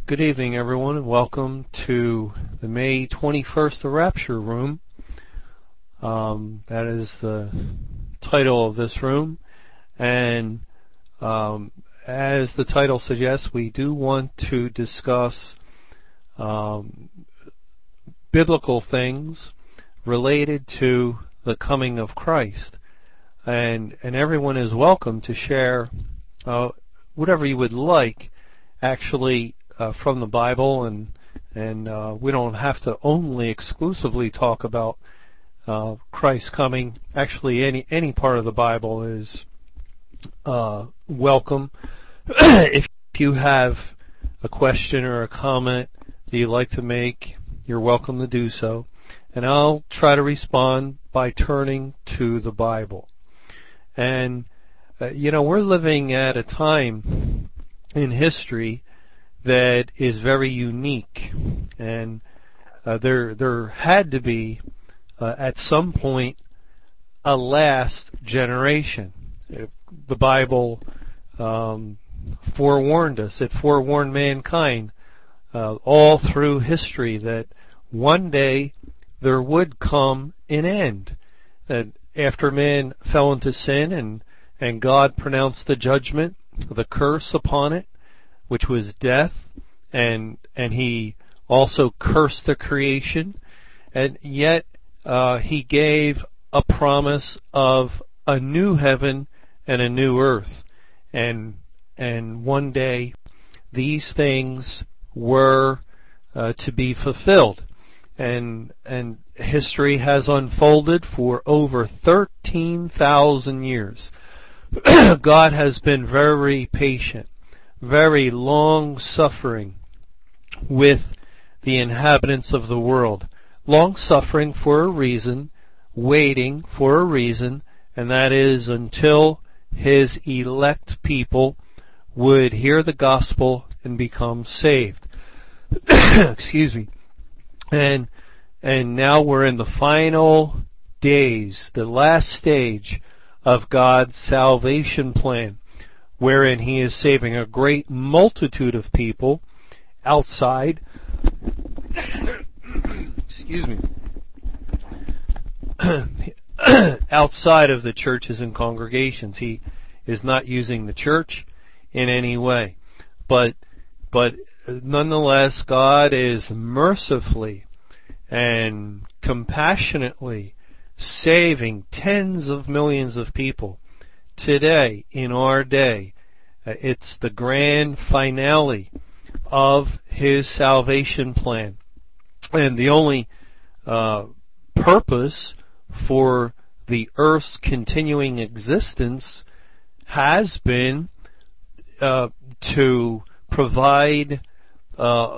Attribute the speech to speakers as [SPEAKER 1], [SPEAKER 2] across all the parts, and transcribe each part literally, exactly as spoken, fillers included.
[SPEAKER 1] Good evening, everyone, and welcome to the May twenty-first The Rapture Room. Um, that is the title of this room, and um, as the title suggests, we do want to discuss um, biblical things related to the coming of Christ, and and everyone is welcome to share uh, whatever you would like, actually. Uh, from the Bible, and and uh, we don't have to only exclusively talk about uh, Christ coming. Actually, any any part of the Bible is uh, welcome. If you have a question or a comment that you'd like to make, you're welcome to do so, and I'll try to respond by turning to the Bible. And uh, you know, we're living at a time in history that is very unique, and uh, there there had to be uh, at some point a last generation. The Bible um, forewarned us. It forewarned mankind uh, all through history that one day there would come an end. That after man fell into sin and and God pronounced the judgment, the curse upon it, which was death, and and he also cursed the creation, and yet uh, he gave a promise of a new heaven and a new earth, and and one day these things were uh, to be fulfilled, and and history has unfolded for over thirteen thousand years. God has been very patient, very long-suffering with the inhabitants of the world. Long-suffering for a reason, waiting for a reason, and that is until His elect people would hear the gospel and become saved. Excuse me. And and now we're in the final days, the last stage of God's salvation plan, wherein He is saving a great multitude of people outside, excuse me, outside of the churches and congregations. He is not using the church in any way, but but nonetheless, God is mercifully and compassionately saving tens of millions of people today, in our day. Uh, it's the grand finale of His salvation plan. And the only uh, purpose for the earth's continuing existence has been uh, to provide uh,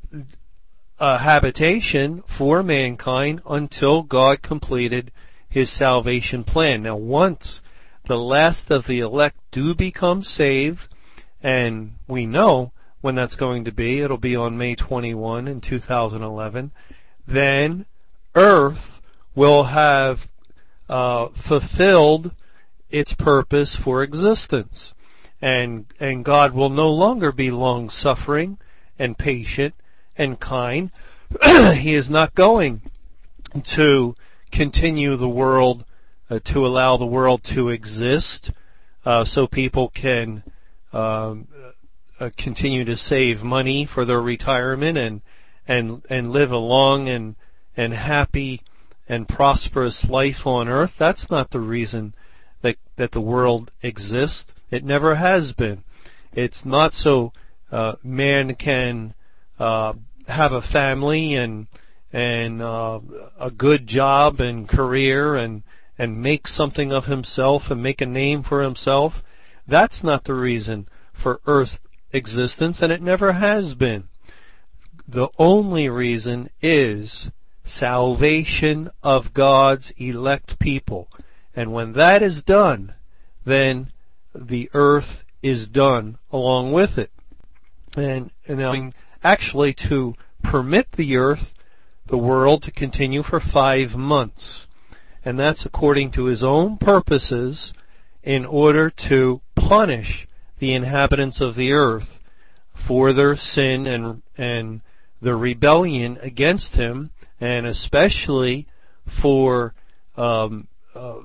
[SPEAKER 1] a habitation for mankind until God completed His salvation plan. Now, once the last of the elect do become saved, and we know when that's going to be, it'll be on May twenty-first in two thousand eleven, then earth will have uh, fulfilled its purpose for existence. And, and God will no longer be long-suffering and patient and kind. He is not going to continue the world, uh, to allow the world to exist uh, so people can um, uh, continue to save money for their retirement and and and live a long and and happy and prosperous life on earth. That's not the reason that that the world exists. It never has been. It's not so uh, man can uh, have a family and and uh, a good job and career and and make something of himself and make a name for himself. That's not the reason for Earth's existence, and it never has been. The only reason is salvation of God's elect people. And when that is done, then the earth is done along with it. And, and actually to permit the earth, the world, to continue for five months. And that's according to His own purposes in order to punish the inhabitants of the earth for their sin and and the rebellion against him, and especially for um, uh,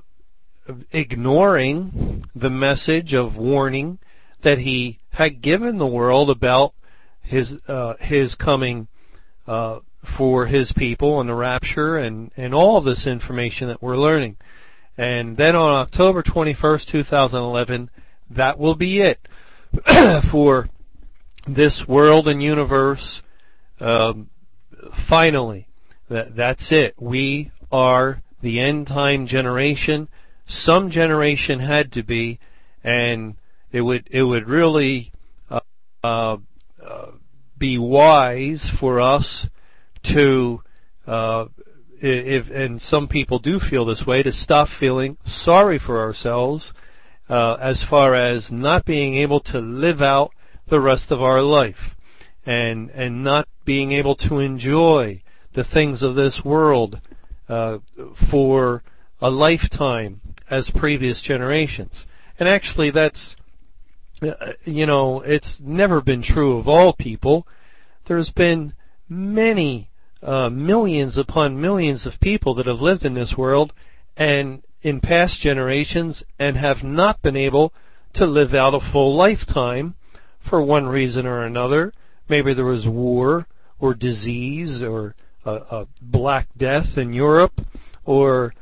[SPEAKER 1] ignoring the message of warning that he had given the world about his uh, his coming uh, for his people and the rapture and, and all of this information that we're learning. And then on October twenty-first, two thousand eleven, that will be it for this world and universe. Um, finally, that, that's it. We are the end time generation. Some generation had to be, and it would it would really uh, uh, uh, be wise for us to, uh, if and some people do feel this way, to stop feeling sorry for ourselves uh, as far as not being able to live out the rest of our life, and and not being able to enjoy the things of this world uh, for a lifetime as previous generations. And actually that's, you know, it's never been true of all people. There's been many, uh, millions upon millions of people that have lived in this world and in past generations and have not been able to live out a full lifetime for one reason or another. Maybe there was war or disease or a, a Black Death in Europe, or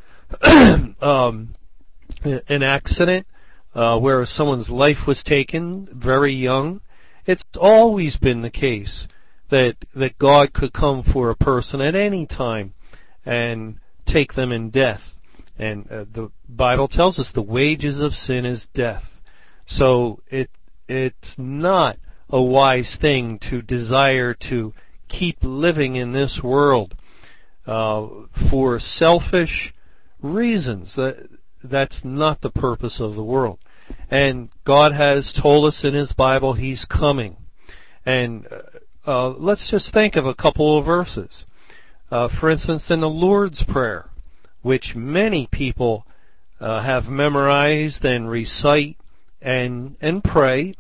[SPEAKER 1] um, an accident uh, where someone's life was taken very young. It's always been the case that that God could come for a person at any time and take them in death. And uh, the Bible tells us the wages of sin is death. So it it's not a wise thing to desire to keep living in this world uh, for selfish reasons. That that's not the purpose of the world. And God has told us in His Bible He's coming. And uh, let's just think of a couple of verses. Uh, for instance, in the Lord's Prayer, which many people uh, have memorized and recite and and pray.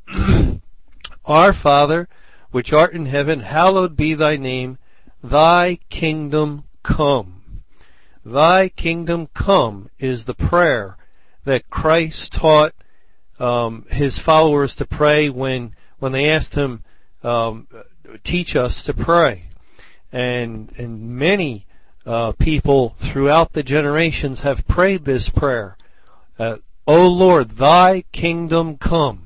[SPEAKER 1] Our Father, which art in heaven, hallowed be thy name. Thy kingdom come. Thy kingdom come is the prayer that Christ taught um, His followers to pray when when they asked Him, um, teach us to pray. And and many uh, people throughout the generations have prayed this prayer. Uh, O Lord, thy kingdom come.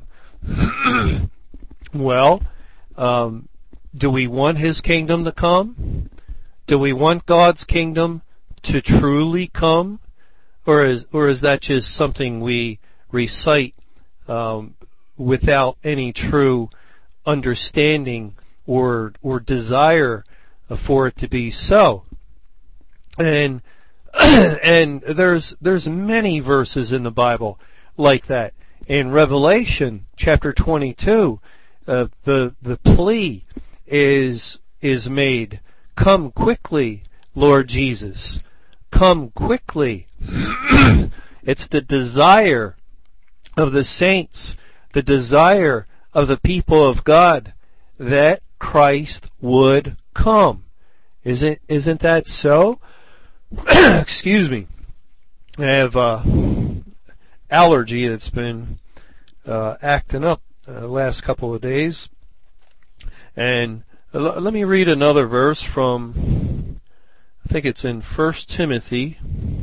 [SPEAKER 1] Well, um, do we want His kingdom to come? Do we want God's kingdom to truly come? Or is or is that just something we recite um, without any true understanding or or desire for it to be so? And and there's there's many verses in the Bible like that. In Revelation chapter twenty-two, uh, the the plea is is made, "Come quickly, Lord Jesus, come quickly." It's the desire of the saints, the desire of the people of God that Christ would come. Isn't isn't that so? Excuse me. I have uh, allergy that's been uh, acting up uh, the last couple of days. And l- let me read another verse from, I think it's in First Timothy.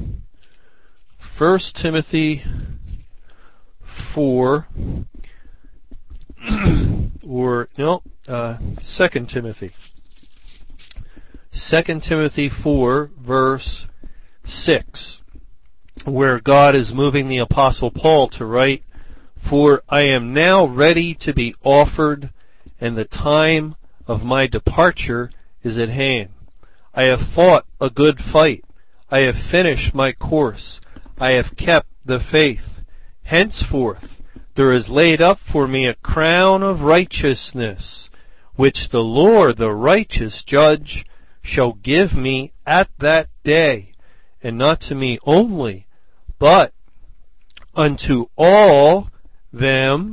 [SPEAKER 1] First Timothy four, or no, uh, Second Timothy. Second Timothy four, verse six, where God is moving the Apostle Paul to write, "For I am now ready to be offered, and the time of my departure is at hand. I have fought a good fight. I have finished my course. I have kept the faith. Henceforth there is laid up for me a crown of righteousness, which the Lord, the righteous judge, shall give me at that day, and not to me only, but unto all them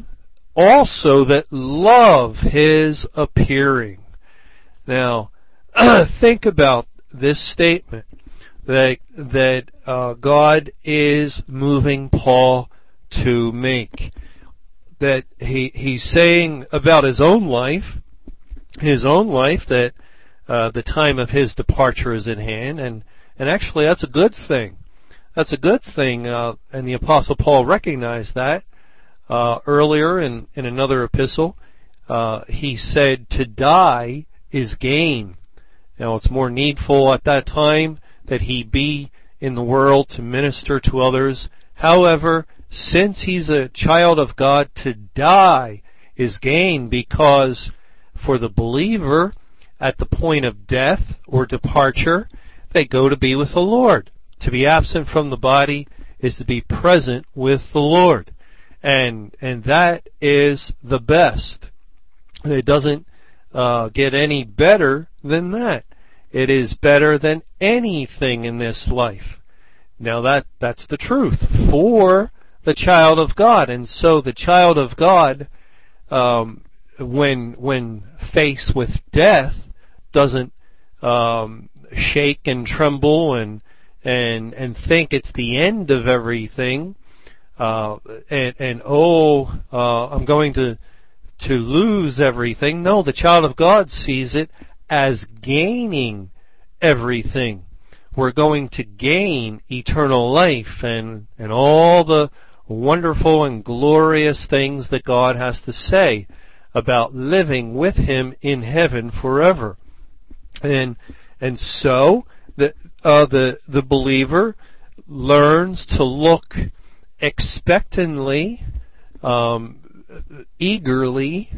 [SPEAKER 1] also that love his appearing. Now, think about this statement that that uh, God is moving Paul to make. That he he's saying about his own life, his own life, that uh, the time of his departure is at hand, and and actually that's a good thing. That's a good thing, uh, and the Apostle Paul recognized that uh, earlier in in another epistle. Uh, he said, "To die is gain." Now, it's more needful at that time that he be in the world to minister to others. However, since he's a child of God, to die is gain, because for the believer, at the point of death or departure, they go to be with the Lord. To be absent from the body is to be present with the Lord. And and that is the best. It doesn't uh, get any better than that. It is better than anything in this life. Now that that's the truth for the child of God. And so the child of God, um, when when faced with death, doesn't um, shake and tremble and and and think it's the end of everything. Uh, and, and oh, uh, I'm going to to lose everything. No, the child of God sees it as gaining everything. We're going to gain eternal life and, and all the wonderful and glorious things that God has to say about living with Him in heaven forever. And and so the uh, the the believer learns to look expectantly, um, eagerly,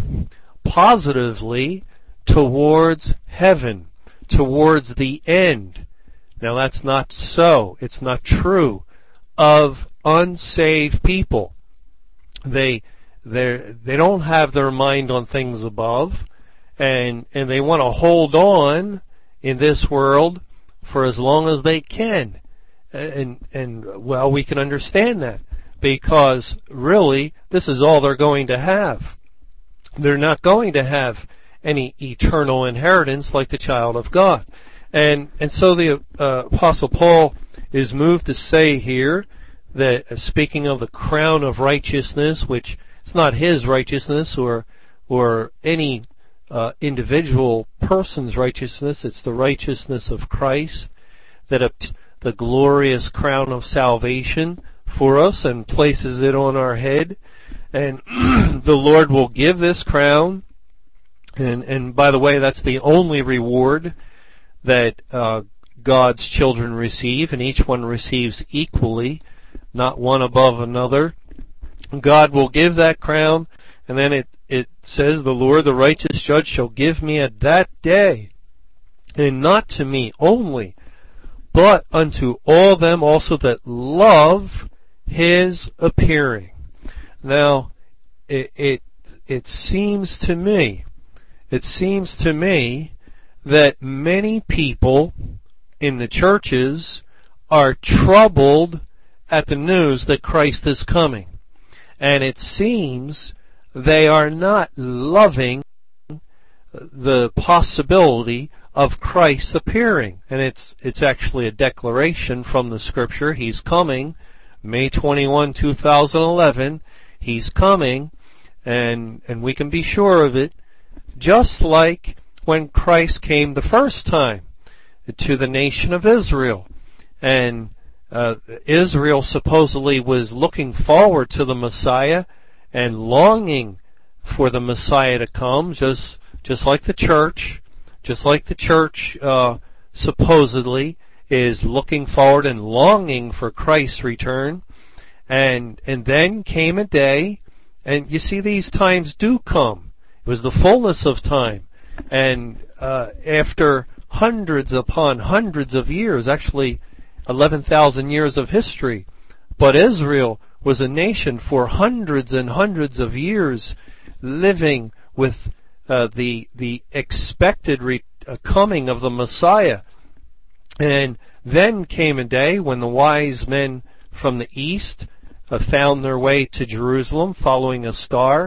[SPEAKER 1] positively towards heaven, towards the end. Now that's not so. It's not true of unsaved people. They they they don't have their mind on things above, and and they want to hold on in this world for as long as they can. And and well, we can understand that, because really this is all they're going to have. They're not going to have any eternal inheritance like the child of God. And and so the uh, Apostle Paul is moved to say here that, uh, speaking of the crown of righteousness, which it's not his righteousness or or any uh, individual person's righteousness, it's the righteousness of Christ that obtains the glorious crown of salvation for us and places it on our head. And the Lord will give this crown. And, and by the way, that's the only reward that uh, God's children receive, and each one receives equally, not one above another. God will give that crown, and then it, it says, "The Lord, the righteous judge, shall give me at that day, and not to me only, but unto all them also that love His appearing." Now, it it, it seems to me, it seems to me that many people in the churches are troubled at the news that Christ is coming. And it seems they are not loving the possibility of Christ appearing. And it's it's actually a declaration from the Scripture. He's coming, May twenty-first, two thousand eleven. He's coming, and and we can be sure of it, just like when Christ came the first time to the nation of Israel. And uh, Israel supposedly was looking forward to the Messiah and longing for the Messiah to come, just just like the church, just like the church uh, supposedly is looking forward and longing for Christ's return. And and then came a day, and you see these times do come. It was the fullness of time. And uh, after hundreds upon hundreds of years, actually eleven thousand years of history, but Israel was a nation for hundreds and hundreds of years living with uh, the the expected re- uh, coming of the Messiah. And then came a day when the wise men from the east uh, found their way to Jerusalem following a star,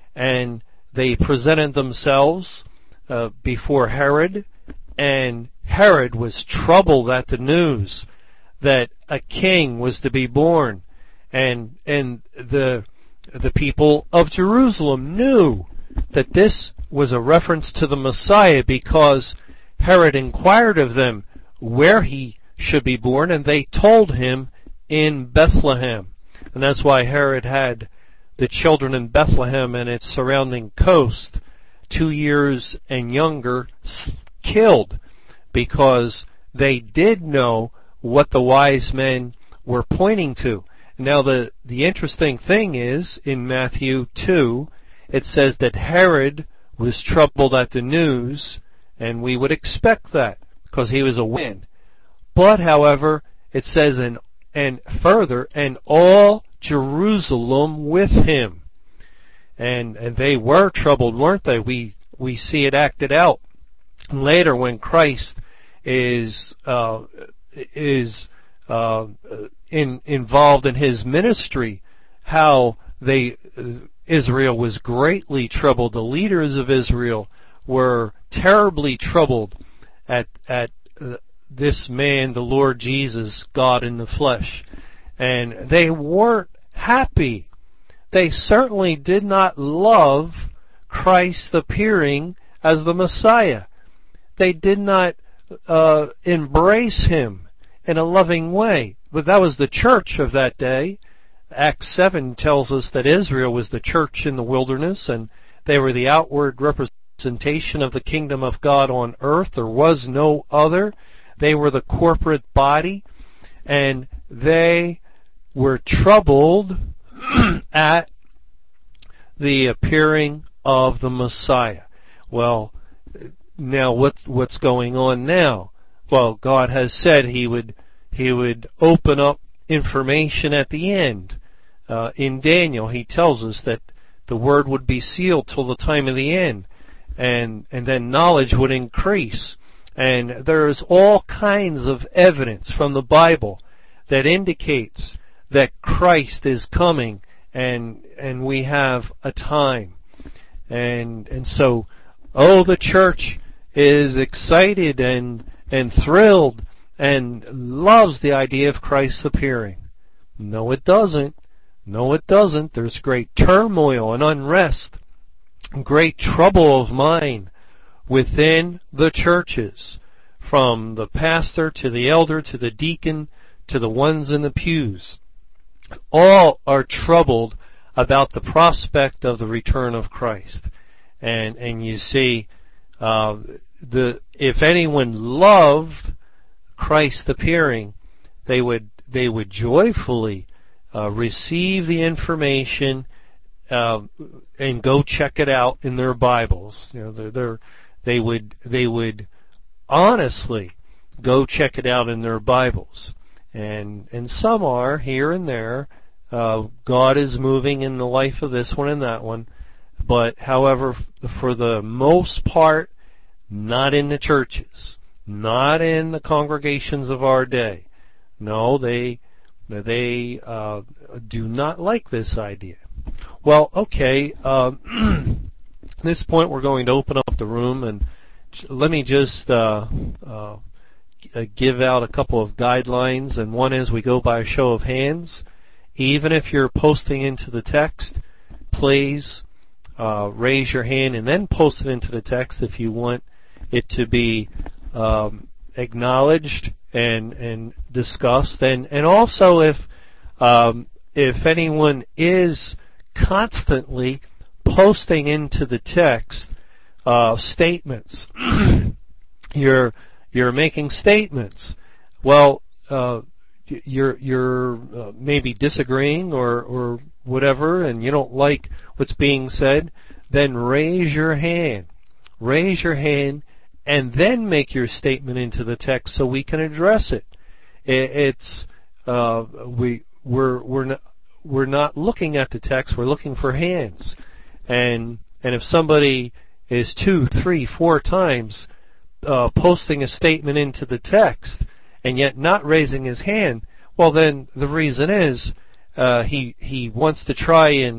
[SPEAKER 1] and they presented themselves uh, before Herod, and Herod was troubled at the news that a king was to be born, and and the the people of Jerusalem knew that this was a reference to the Messiah, because Herod inquired of them where he should be born, and they told him in Bethlehem. And that's why Herod had the children in Bethlehem and its surrounding coast, two years and younger, killed, because they did know what the wise men were pointing to. Now the, the interesting thing is, in Matthew two, it says that Herod was troubled at the news, and we would expect that, because he was a win. But, however, it says, and, and further, and all Jerusalem with him. And, and they were troubled, weren't they? We, we see it acted out later when Christ is, uh, is, uh, in, involved in his ministry, how they, uh, Israel was greatly troubled. The leaders of Israel were terribly troubled at, at, uh, this man, the Lord Jesus, God in the flesh. And they weren't happy. They certainly did not love Christ appearing as the Messiah. They did not uh, embrace him in a loving way. But that was the church of that day. Acts seven tells us that Israel was the church in the wilderness, and they were the outward representation of the kingdom of God on earth. There was no other. They were the corporate body, and they were troubled at the appearing of the Messiah. Well, now what, what's going on now? Well, God has said He would He would open up information at the end. Uh, in Daniel, He tells us that the word would be sealed till the time of the end, and and then knowledge would increase. And there's all kinds of evidence from the Bible that indicates that Christ is coming, and and we have a time. And and so, oh, the church is excited and and thrilled and loves the idea of Christ's appearing. No, it doesn't. No, it doesn't. There's great turmoil and unrest, great trouble of mind within the churches, from the pastor to the elder to the deacon to the ones in the pews. All are troubled about the prospect of the return of Christ. And and you see, uh, the if anyone loved Christ appearing, they would they would joyfully uh, receive the information uh, and go check it out in their Bibles. You know, they're, they're They would they would honestly go check it out in their Bibles, and and some are here and there. Uh, God is moving in the life of this one and that one, but however, for the most part, not in the churches, not in the congregations of our day. No, they they uh, do not like this idea. Well, okay. Uh, At this point, we're going to open up the room, and let me just uh, uh, give out a couple of guidelines. And one is we go by a show of hands. Even if you're posting into the text, please uh, raise your hand and then post it into the text if you want it to be um, acknowledged and and discussed. And and also if um, if anyone is constantly posting into the text uh, statements, you're you're making statements. Well, uh, you're you're uh, maybe disagreeing or or whatever, and you don't like what's being said. Then raise your hand, raise your hand, and then make your statement into the text so we can address it. it it's uh, we we're we're not we're not looking at the text. We're looking for hands. And and if somebody is two, three, four times uh, posting a statement into the text and yet not raising his hand, well, then the reason is uh, he he wants to try and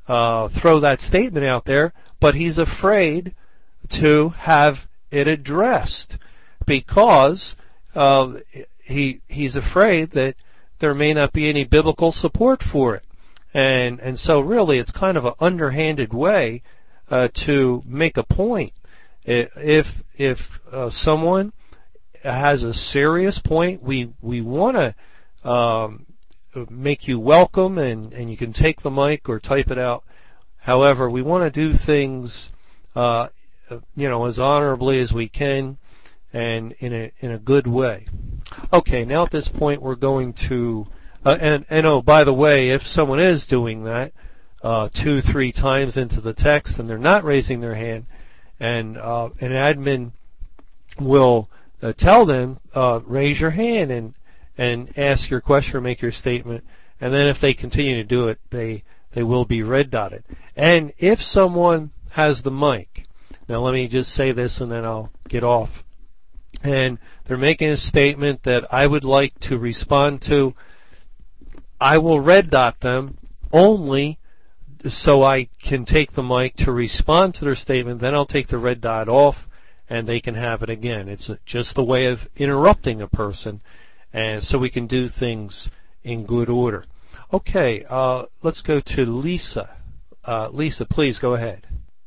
[SPEAKER 1] uh, throw that statement out there, but he's afraid to have it addressed because uh, he he's afraid that there may not be any biblical support for it. And and so really it's kind of an underhanded way uh, to make a point. If if uh, someone has a serious point, we we want to um, make you welcome, and, and you can take the mic or type it out. However, we want to do things uh, you know, as honorably as we can and in a in a good way. Okay, now at this point we're going to Uh, and, and oh, by the way, if someone is doing that uh, two, three times into the text and they're not raising their hand, and uh, an admin will uh, tell them, uh, raise your hand and and ask your question or make your statement, and then if they continue to do it, they they will be red dotted. And if someone has the mic, now let me just say this and then I'll get off, and they're making a statement that I would like to respond to, I will red dot them only so I can take the mic to respond to their statement. Then I'll take the red dot off and they can have it again. It's just the way of interrupting a person, and so we can do things in good order. Okay, uh, let's go to Lisa. Uh, Lisa, please go ahead.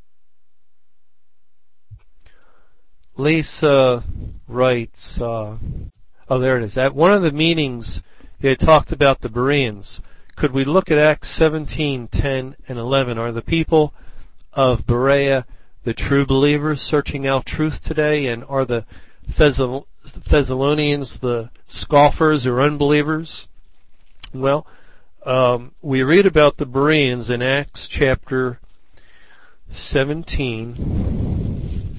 [SPEAKER 1] Lisa writes, uh, oh, there it is. At one of the meetings, it talked about the Bereans. Could we look at Acts seventeen, ten, and eleven? Are the people of Berea the true believers searching out truth today? And are the Thessalonians the scoffers or unbelievers? Well, um, we read about the Bereans in Acts chapter seventeen.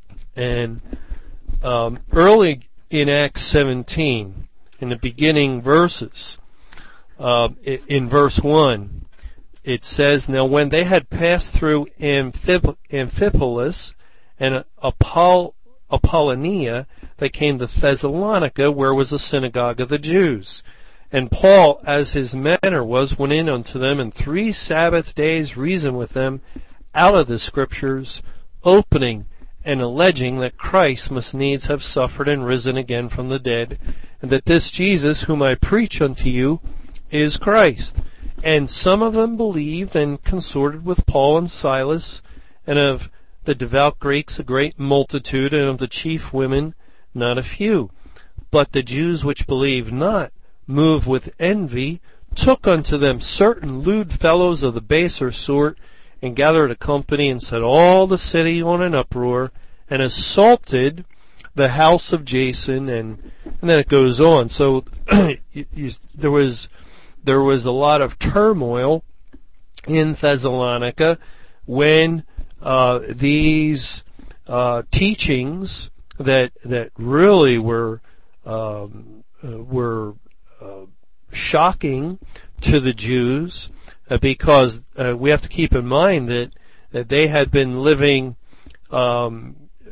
[SPEAKER 1] And um, early in Acts seventeen, in the beginning verses, uh, in verse one, it says, Now when they had passed through Amphip- Amphipolis and Apoll- Apollonia, they came to Thessalonica, where was the synagogue of the Jews. And Paul, as his manner was, went in unto them, and three Sabbath days reasoned with them out of the Scriptures, opening and alleging that Christ must needs have suffered and risen again from the dead, and that this Jesus, whom I preach unto you, is Christ. And some of them believed and consorted with Paul and Silas, and of the devout Greeks a great multitude, and of the chief women not a few. But the Jews which believed not, moved with envy, took unto them certain lewd fellows of the baser sort, and gathered a company, and set all the city on an uproar, and assaulted the house of Jason, and, and then it goes on. So you, you, there was there was a lot of turmoil in Thessalonica when uh, these uh, teachings that that really were um, uh, were uh, shocking to the Jews. Uh, because uh, we have to keep in mind that, that they had been living um,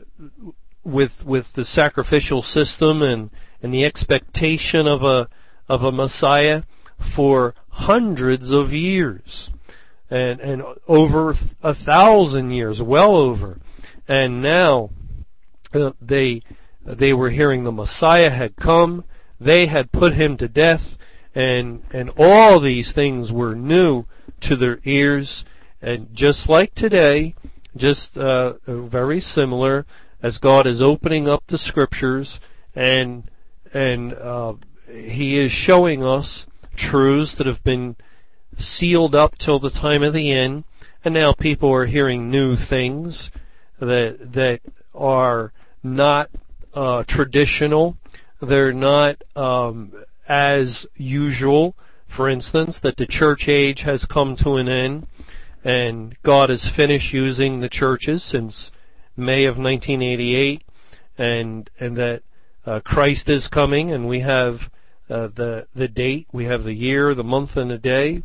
[SPEAKER 1] with with the sacrificial system and, and the expectation of a of a Messiah for hundreds of years, and and over a thousand years, well over, and now uh, they they were hearing the Messiah had come, they had put him to death. And and all these things were new to their ears, and just like today, just uh, very similar, as God is opening up the Scriptures, and and uh, He is showing us truths that have been sealed up till the time of the end, and now people are hearing new things that that are not uh, traditional. They're not Um, as usual. For instance, that the church age has come to an end, and God has finished using the churches since May of nineteen eighty-eight, and and that uh, Christ is coming, and we have uh, the the date, we have the year, the month, and the day,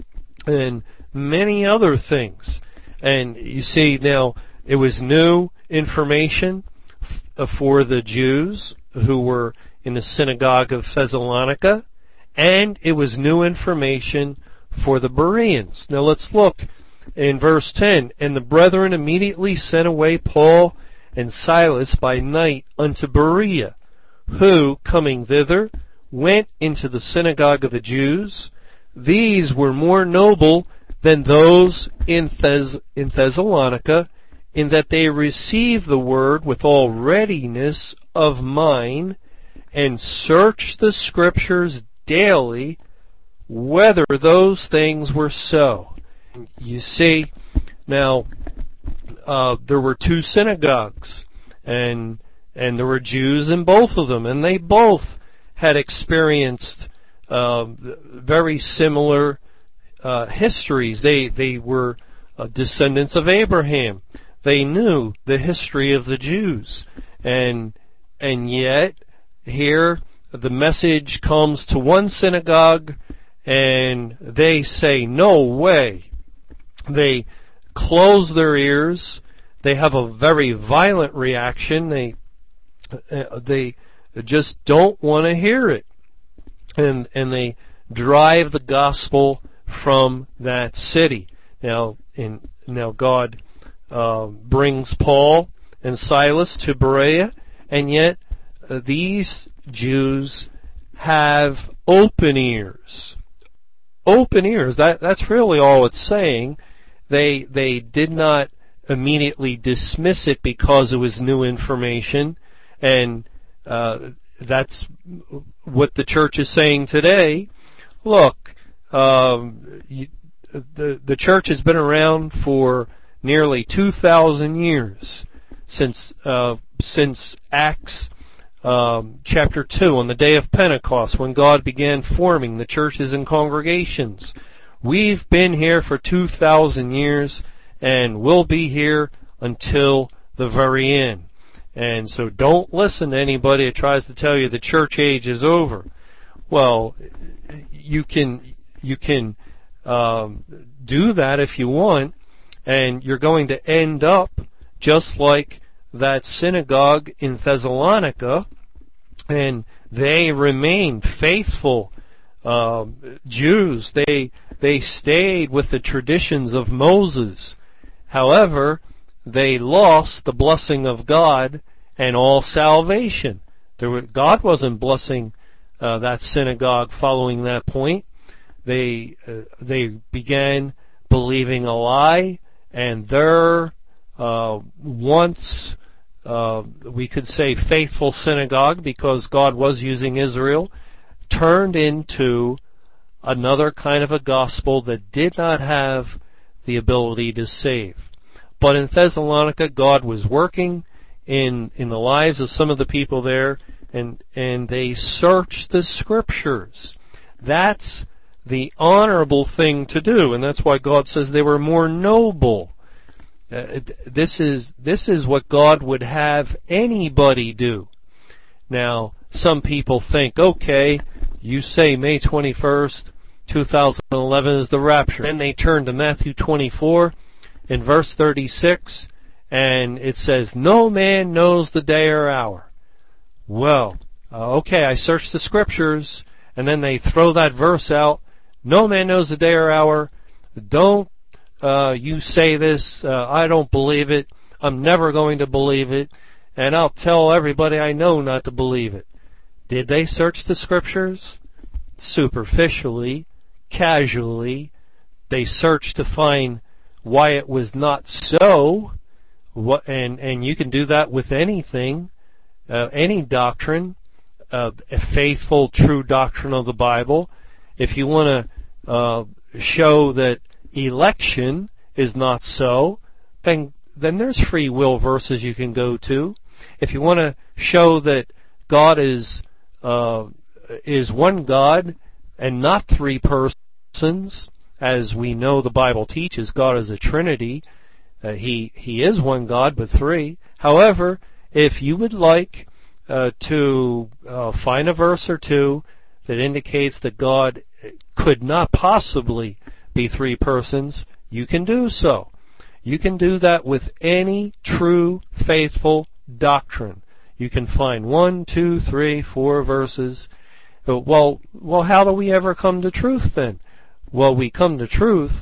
[SPEAKER 1] and many other things. And you see, now it was new information f- for the Jews who were in the synagogue of Thessalonica, and it was new information for the Bereans. Now let's look in verse ten, "And the brethren immediately sent away Paul and Silas by night unto Berea, who, coming thither, went into the synagogue of the Jews. These were more noble than those in, Thes- in Thessalonica, in that they received the word with all readiness of mind, and searched the Scriptures daily, whether those things were so." You see, now, uh, there were two synagogues, and and there were Jews in both of them, and they both had experienced uh, very similar uh, histories. They they were uh, descendants of Abraham. They knew the history of the Jews, and and yet here the message comes to one synagogue, and they say, "No way." They close their ears. They have a very violent reaction. They uh, they just don't want to hear it, and and they drive the gospel from that city. Now, in now God uh, brings Paul and Silas to Berea, and yet uh, these Jews have open ears. Open ears. That that's really all it's saying. They they did not immediately dismiss it because it was new information, and uh, that's what the church is saying today. Look, um, you, the the church has been around for nearly two thousand years, since uh, since Acts um, chapter two, on the day of Pentecost, when God began forming the churches and congregations. We've been here for two thousand years, and we'll be here until the very end. And so don't listen to anybody that tries to tell you the church age is over. Well, you can you can um, do that if you want, and you're going to end up just like that synagogue in Thessalonica, and they remained faithful um, Jews. They They stayed with the traditions of Moses. However, they lost the blessing of God and all salvation. There were, God wasn't blessing uh, that synagogue following that point. They uh, they began believing a lie, and their uh, once uh, we could say faithful synagogue, because God was using Israel, turned into another kind of a gospel that did not have the ability to save. But in Thessalonica, God was working in in the lives of some of the people there, and and they searched the Scriptures. That's the honorable thing to do, and that's why God says they were more noble. Uh, this is this is what God would have anybody do. Now, some people think, okay, you say May twenty-first, two thousand eleven is the rapture. Then they turn to Matthew twenty-four in verse thirty-six, and it says, "No man knows the day or hour." Well, uh, okay, I searched the Scriptures, and then they throw that verse out. No man knows the day or hour. Don't uh, you say this. Uh, I don't believe it. I'm never going to believe it. And I'll tell everybody I know not to believe it. Did they search the Scriptures? Superficially, casually. They searched to find why it was not so. What, and, and you can do that with anything, uh, any doctrine, uh, a faithful, true doctrine of the Bible. If you want to uh, show that election is not so, then then there's free will verses you can go to. If you want to show that God is uh, is one God and not three persons, as we know the Bible teaches, God is a Trinity. Uh, he He is one God but three. However, if you would like uh, to uh, find a verse or two that indicates that God could not possibly be three persons, you can do so. You can do that with any true, faithful doctrine. You can find one, two, three, four verses. Well, well, how do we ever come to truth then? Well, we come to truth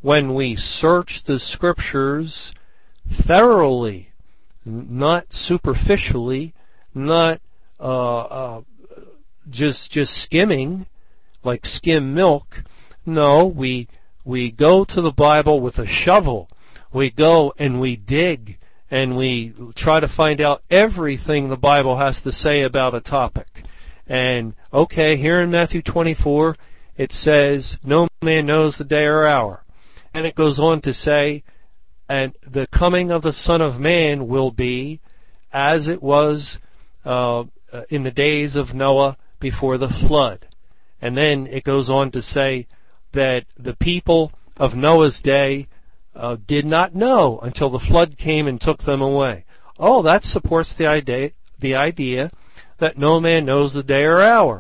[SPEAKER 1] when we search the Scriptures thoroughly, not superficially, not uh, uh, just just skimming, like skim milk. No, we we go to the Bible with a shovel. We go and we dig, and we try to find out everything the Bible has to say about a topic. And, okay, here in Matthew twenty-four, it says, no man knows the day or hour. And it goes on to say, and the coming of the Son of Man will be as it was uh, in the days of Noah before the flood. And then it goes on to say that the people of Noah's day uh, did not know until the flood came and took them away. Oh, that supports the idea, the idea that no man knows the day or hour.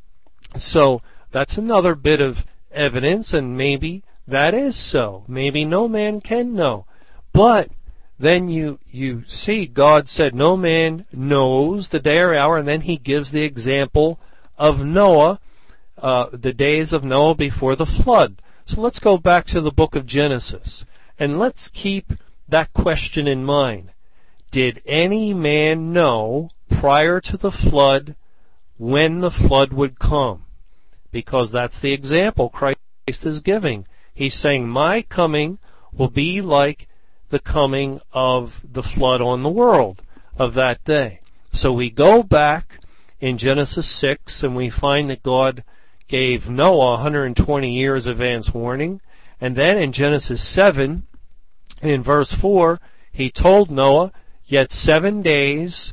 [SPEAKER 1] So that's another bit of evidence, and maybe that is so. Maybe no man can know. But then you you see God said no man knows the day or hour, and then he gives the example of Noah, uh, the days of Noah before the flood. So let's go back to the book of Genesis, and let's keep that question in mind. Did any man know prior to the flood when the flood would come? Because that's the example Christ is giving. He's saying, my coming will be like the coming of the flood on the world of that day. So we go back in Genesis six, and we find that God gave Noah one hundred twenty years advance warning. And then in Genesis seven, in verse four, he told Noah, yet seven days,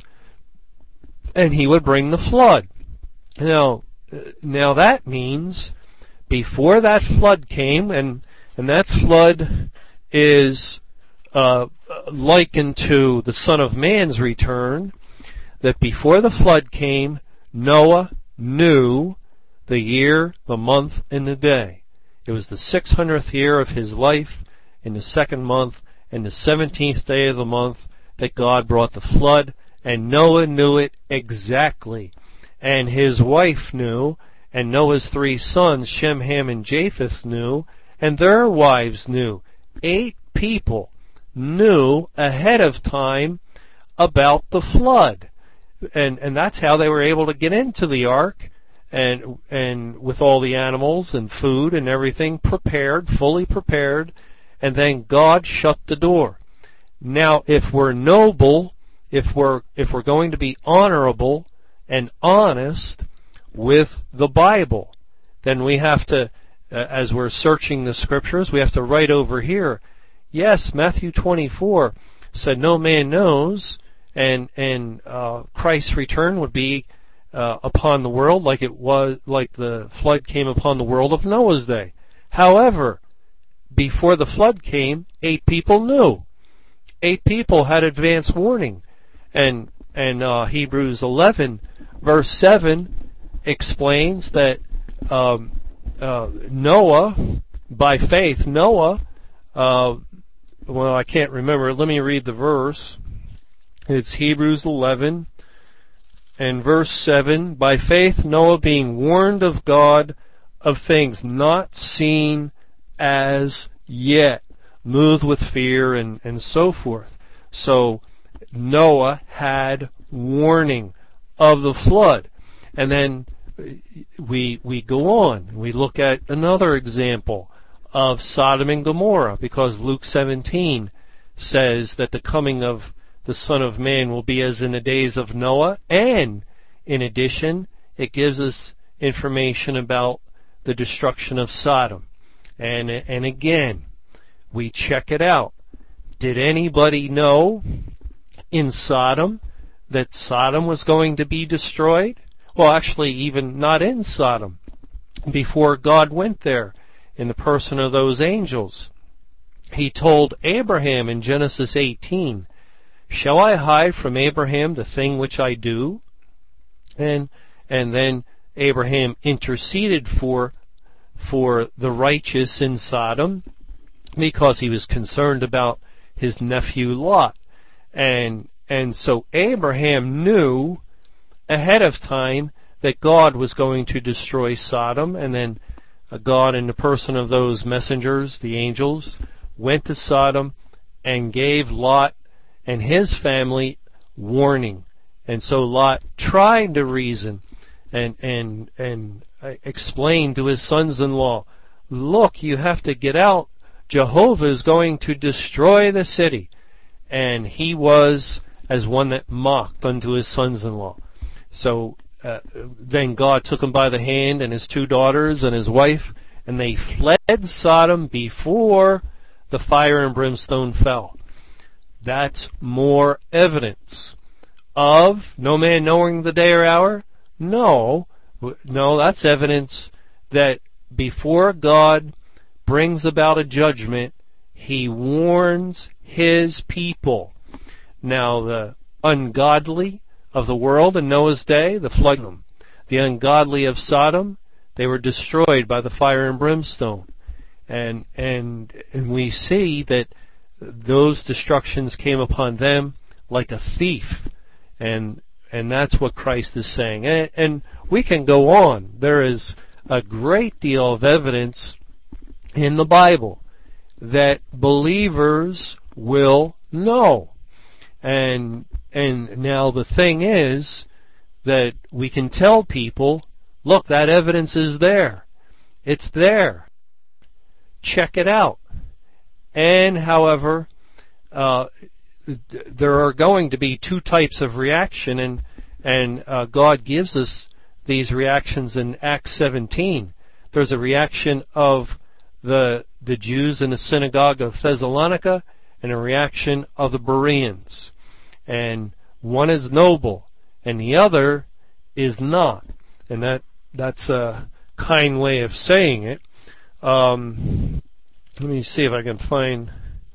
[SPEAKER 1] and he would bring the flood. Now, now that means before that flood came, and, and that flood is uh, likened to the Son of Man's return, that before the flood came, Noah knew the year, the month, and the day. It was the six hundredth year of his life, in the second month, and the seventeenth day of the month, that God brought the flood, and Noah knew it exactly. And his wife knew, and Noah's three sons, Shem, Ham, and Japheth, knew, and their wives knew. Eight people knew ahead of time about the flood. And and that's how they were able to get into the ark, and and with all the animals and food and everything prepared, fully prepared, and then God shut the door. Now, if we're noble, if we're if we're going to be honorable and honest with the Bible, then we have to, uh, as we're searching the Scriptures, we have to write over here, yes, Matthew twenty-four said no man knows, and and uh, Christ's return would be uh, upon the world like it was, like the flood came upon the world of Noah's day. However, before the flood came, eight people knew. Eight people had advance warning. And and uh, Hebrews eleven, verse seven, explains that um, uh, Noah, by faith, Noah, uh, well, I can't remember. Let me read the verse. It's Hebrews eleven and verse seven. By faith, Noah, being warned of God of things not seen as yet, moved with fear, and, and so forth. So Noah had warning of the flood. And then we we go on. We look at another example of Sodom and Gomorrah, because Luke seventeen says that the coming of the Son of Man will be as in the days of Noah, and in addition, it gives us information about the destruction of Sodom. And and again, we check it out. Did anybody know in Sodom that Sodom was going to be destroyed? Well, actually, even not in Sodom. Before God went there, in the person of those angels, He told Abraham in Genesis eighteen, shall I hide from Abraham the thing which I do? And and then Abraham interceded for for the righteous in Sodom, because he was concerned about his nephew Lot. And and so Abraham knew ahead of time that God was going to destroy Sodom, and then uh, God, in the person of those messengers, the angels, went to Sodom and gave Lot and his family warning. And so Lot tried to reason and and and explain to his sons-in-law, look, you have to get out. Jehovah is going to destroy the city. And he was as one that mocked unto his sons-in-law. So uh, then God took him by the hand and his two daughters and his wife, and they fled Sodom before the fire and brimstone fell. That's more evidence of no man knowing the day or hour. No, no, that's evidence that before God brings about a judgment, He warns His people. Now, the ungodly of the world in Noah's day, the flood them. The ungodly of Sodom, they were destroyed by the fire and brimstone. And and and we see that those destructions came upon them like a thief. And and that's what Christ is saying. And, and we can go on. There is a great deal of evidence in the Bible that believers will know. And and now the thing is that we can tell people, look, that evidence is there. It's there. Check it out. And, however, uh, there are going to be two types of reaction, and and uh, God gives us these reactions in Acts seventeen. There's a reaction of the the Jews in the synagogue of Thessalonica, and a reaction of the Bereans. And one is noble, and the other is not. And that that's a kind way of saying it. Um, let me see if I can find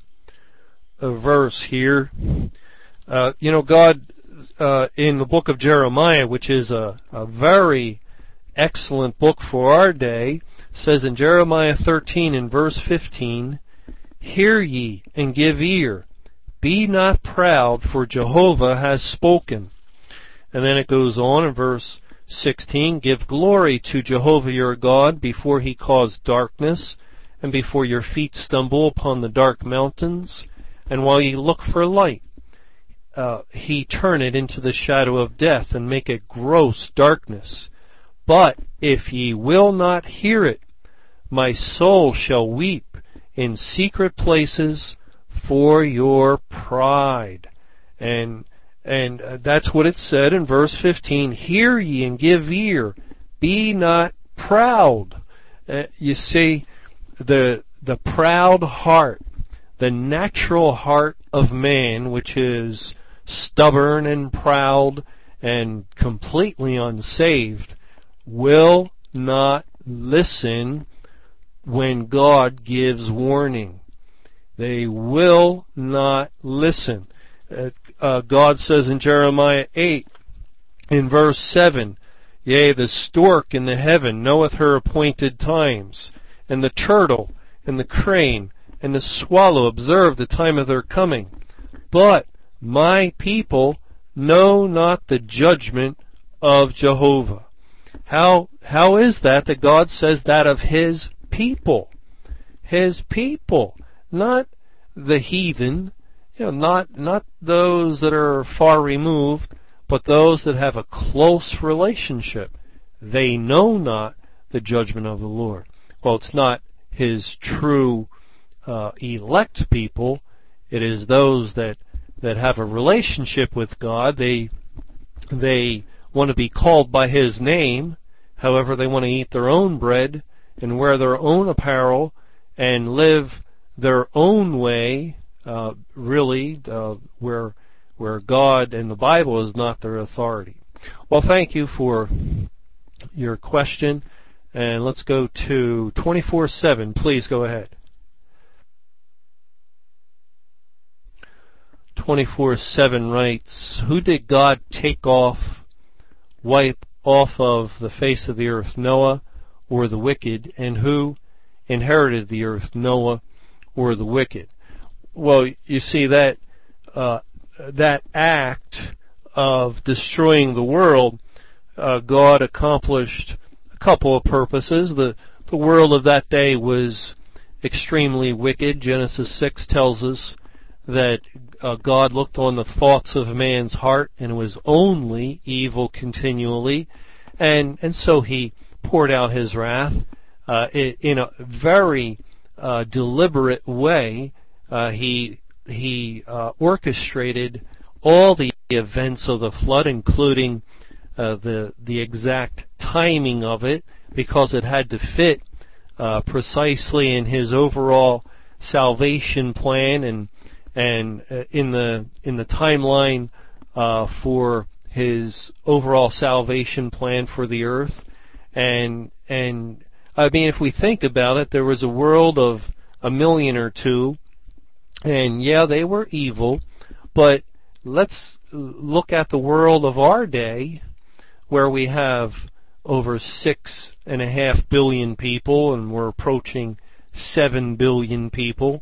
[SPEAKER 1] a verse here. Uh, you know, God, uh, in the book of Jeremiah, which is a, a very excellent book for our day, says in Jeremiah thirteen in verse fifteen, "Hear ye and give ear. Be not proud, for Jehovah has spoken." And then it goes on in verse sixteen, "Give glory to Jehovah your God before He cause darkness, and before your feet stumble upon the dark mountains. And while ye look for light, uh, He turn it into the shadow of death, and make it gross darkness. But if ye will not hear it, my soul shall weep in secret places for your pride." And and uh, that's what it said in verse fifteen. "Hear ye and give ear. Be not proud." Uh, you see, the the proud heart, the natural heart of man, which is stubborn and proud and completely unsaved, will not listen when God gives warning. They will not listen. Uh, uh, God says in Jeremiah eight, in verse seven, "Yea, the stork in the heaven knoweth her appointed times, and the turtle, and the crane, and the swallow observe the time of their coming. But my people know not the judgment of Jehovah." How how is that that God says that of His people? His people, not the heathen, you know, not not those that are far removed, but those that have a close relationship. They know not the judgment of the Lord. Well, it's not His true uh, elect people. It is those that that have a relationship with God. They they want to be called by His name. However, they want to eat their own bread and wear their own apparel and live their own way, uh, really, uh, where where God and the Bible is not their authority. Well, thank you for your question, and let's go to twenty-four seven. Please go ahead. twenty-four seven writes, "Who did God take off, wipe off of the face of the earth, Noah or the wicked? And who inherited the earth, Noah or the wicked?" Well, you see that uh, that act of destroying the world, uh, God accomplished a couple of purposes. The the world of that day was extremely wicked. Genesis six tells us that uh, God looked on the thoughts of man's heart, and it was only evil continually, and and so He poured out His wrath uh, in a very uh, deliberate way. Uh, he he uh, orchestrated all the events of the flood, including uh, the the exact timing of it, because it had to fit uh, precisely in His overall salvation plan and and uh, in the in the timeline uh, for His overall salvation plan for the earth. And and I mean, if we think about it, there was a world of a million or two, and yeah, they were evil, but let's look at the world of our day, where we have over six and a half billion people, and we're approaching seven billion people,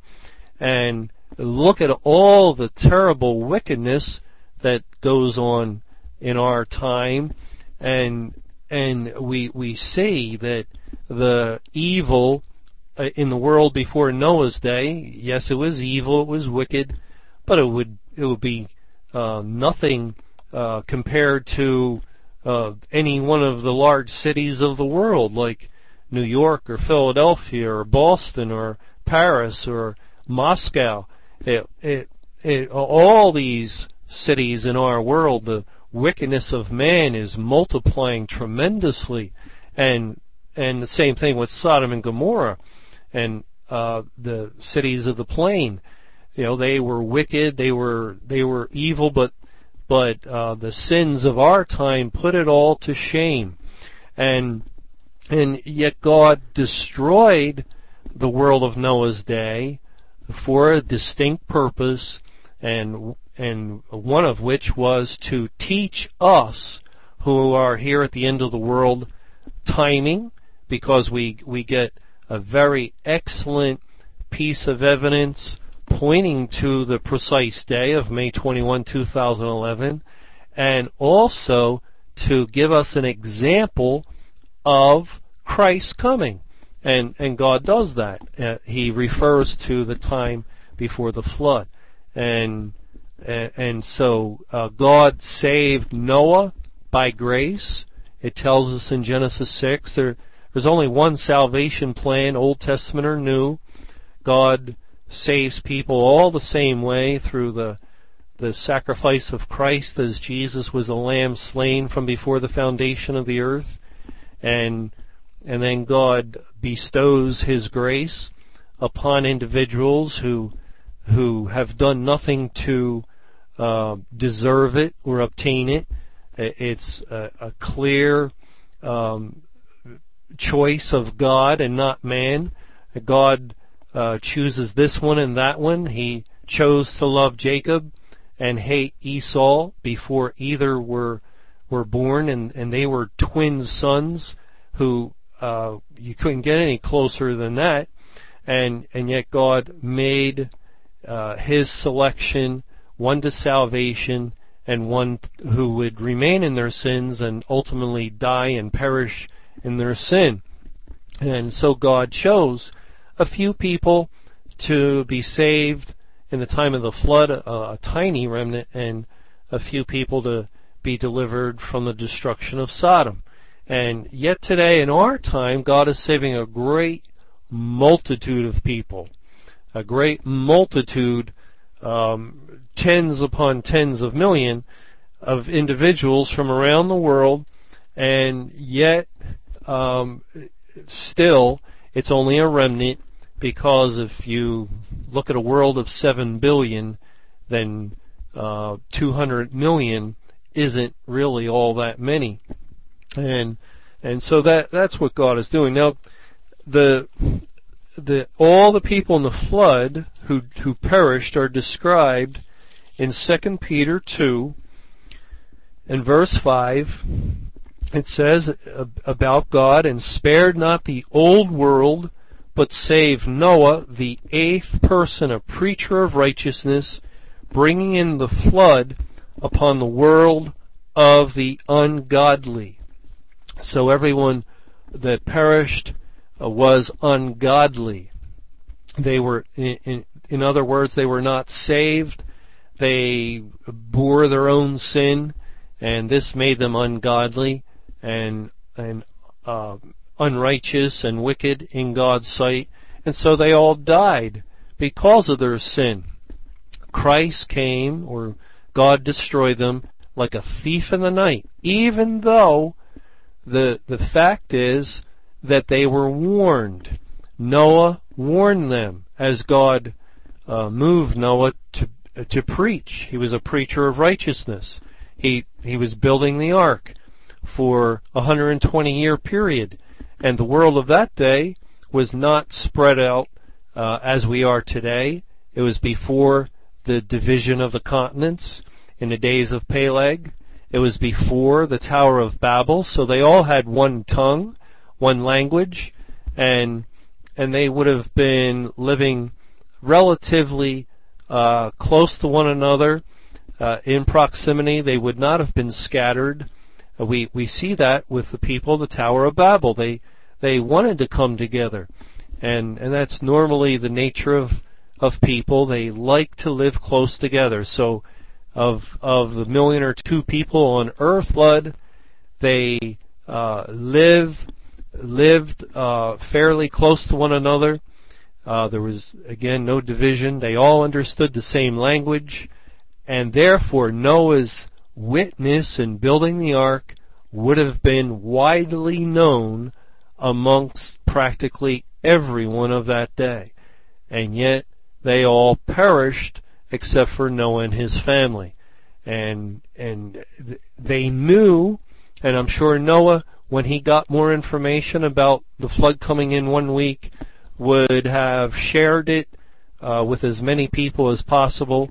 [SPEAKER 1] and look at all the terrible wickedness that goes on in our time, and and we we see that the evil in the world before Noah's day, yes, it was evil, it was wicked, but it would it would be uh, nothing uh, compared to uh, any one of the large cities of the world, like New York or Philadelphia or Boston or Paris or Moscow. It, it, it, all these cities in our world, the wickedness of man is multiplying tremendously, and and the same thing with Sodom and Gomorrah and uh, the cities of the plain. You know, they were wicked, they were they were evil, but but uh, the sins of our time put it all to shame, and and yet God destroyed the world of Noah's day for a distinct purpose, and and one of which was to teach us who are here at the end of the world timing, because we we get a very excellent piece of evidence pointing to the precise day of May twenty-first, two thousand eleven, and also to give us an example of Christ's coming. And and God does that. Uh, he refers to the time before the flood. And and, and so uh, God saved Noah by grace. It tells us in Genesis six there, there's only one salvation plan, Old Testament or New. God saves people all the same way through the the sacrifice of Christ, as Jesus was the lamb slain from before the foundation of the earth. And and then God bestows His grace upon individuals who who have done nothing to uh, deserve it or obtain it. It's a, a clear um, choice of God and not man. God uh, chooses this one and that one. He chose to love Jacob and hate Esau before either were were born, and, and they were twin sons who uh, you couldn't get any closer than that. And and yet God made uh, His selection, one to salvation and one who would remain in their sins and ultimately die and perish in their sin. And so God chose a few people to be saved in the time of the flood, a, a tiny remnant, and a few people to be delivered from the destruction of Sodom. And yet today, in our time, God is saving a great multitude of people, a great multitude, um, tens upon tens of million of individuals from around the world, and yet um, still it's only a remnant, because if you look at a world of seven billion, then uh, two hundred million isn't really all that many. And and so that that's what God is doing. Now, the the all the people in the flood who who perished are described in Second Peter two, in verse five. It says about God, and spared not the old world, but saved Noah, the eighth person, a preacher of righteousness, bringing in the flood upon the world of the ungodly. So everyone that perished uh, was ungodly. They were, in, in, in other words, they were not saved. They bore their own sin, and this made them ungodly and and uh, unrighteous and wicked in God's sight. And so they all died because of their sin. Christ came, or God destroyed them like a thief in the night, even though the the fact is that they were warned. Noah warned them as God uh, moved Noah to uh, to preach. He was a preacher of righteousness. He he was building the ark for a one hundred twenty year period, and the world of that day was not spread out uh, as we are today. It was before the division of the continents in the days of Peleg. It was before the Tower of Babel, so they all had one tongue, one language, and and they would have been living relatively uh, close to one another uh, in proximity. They would not have been scattered. Uh, we we see that with the people of the Tower of Babel. They they wanted to come together, and and that's normally the nature of of people. They like to live close together. So of of the million or two people on earth, flood, they uh, live lived uh, fairly close to one another. Uh, there was, again, no division. They all understood the same language, and therefore Noah's witness in building the ark would have been widely known amongst practically everyone of that day. And yet they all perished except for Noah and his family. And and they knew, and I'm sure Noah, when he got more information about the flood coming in one week, would have shared it uh, with as many people as possible,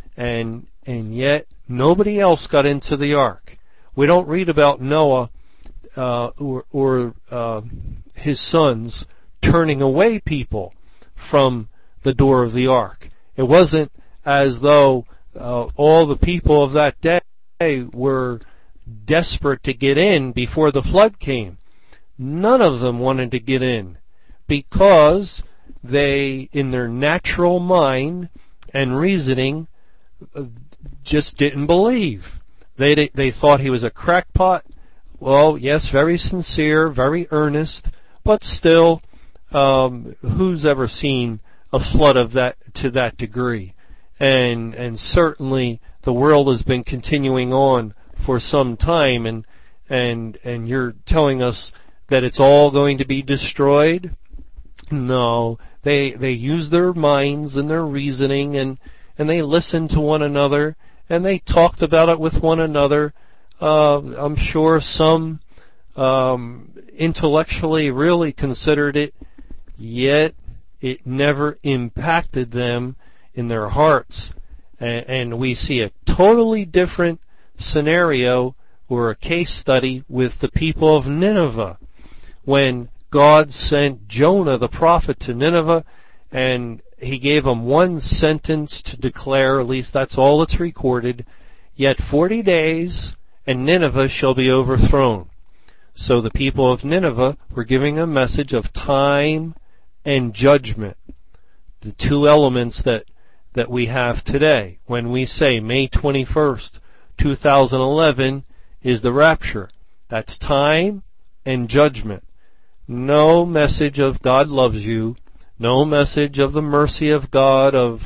[SPEAKER 1] and and yet nobody else got into the ark. We don't read about Noah uh, or, or uh, his sons turning away people from the door of the ark. It wasn't as though uh, all the people of that day were desperate to get in before the flood came. None of them wanted to get in because they, in their natural mind and reasoning, just didn't believe. They they thought he was a crackpot. Well, yes, very sincere, very earnest, but still, um, who's ever seen a flood of that to that degree? And and certainly the world has been continuing on for some time, and and and you're telling us that it's all going to be destroyed? No, they they use their minds and their reasoning, and and they listened to one another, and they talked about it with one another. Uh, I'm sure some um, intellectually really considered it, yet it never impacted them in their hearts. And, and we see a totally different scenario or a case study with the people of Nineveh, when God sent Jonah the prophet to Nineveh, and he gave them one sentence to declare, at least that's all that's recorded, yet forty days and Nineveh shall be overthrown. So the people of Nineveh were giving a message of time and judgment, the two elements that that we have today when we say May twenty-first, two thousand eleven is the rapture. That's time and judgment. No message of God loves you, no message of the mercy of God, of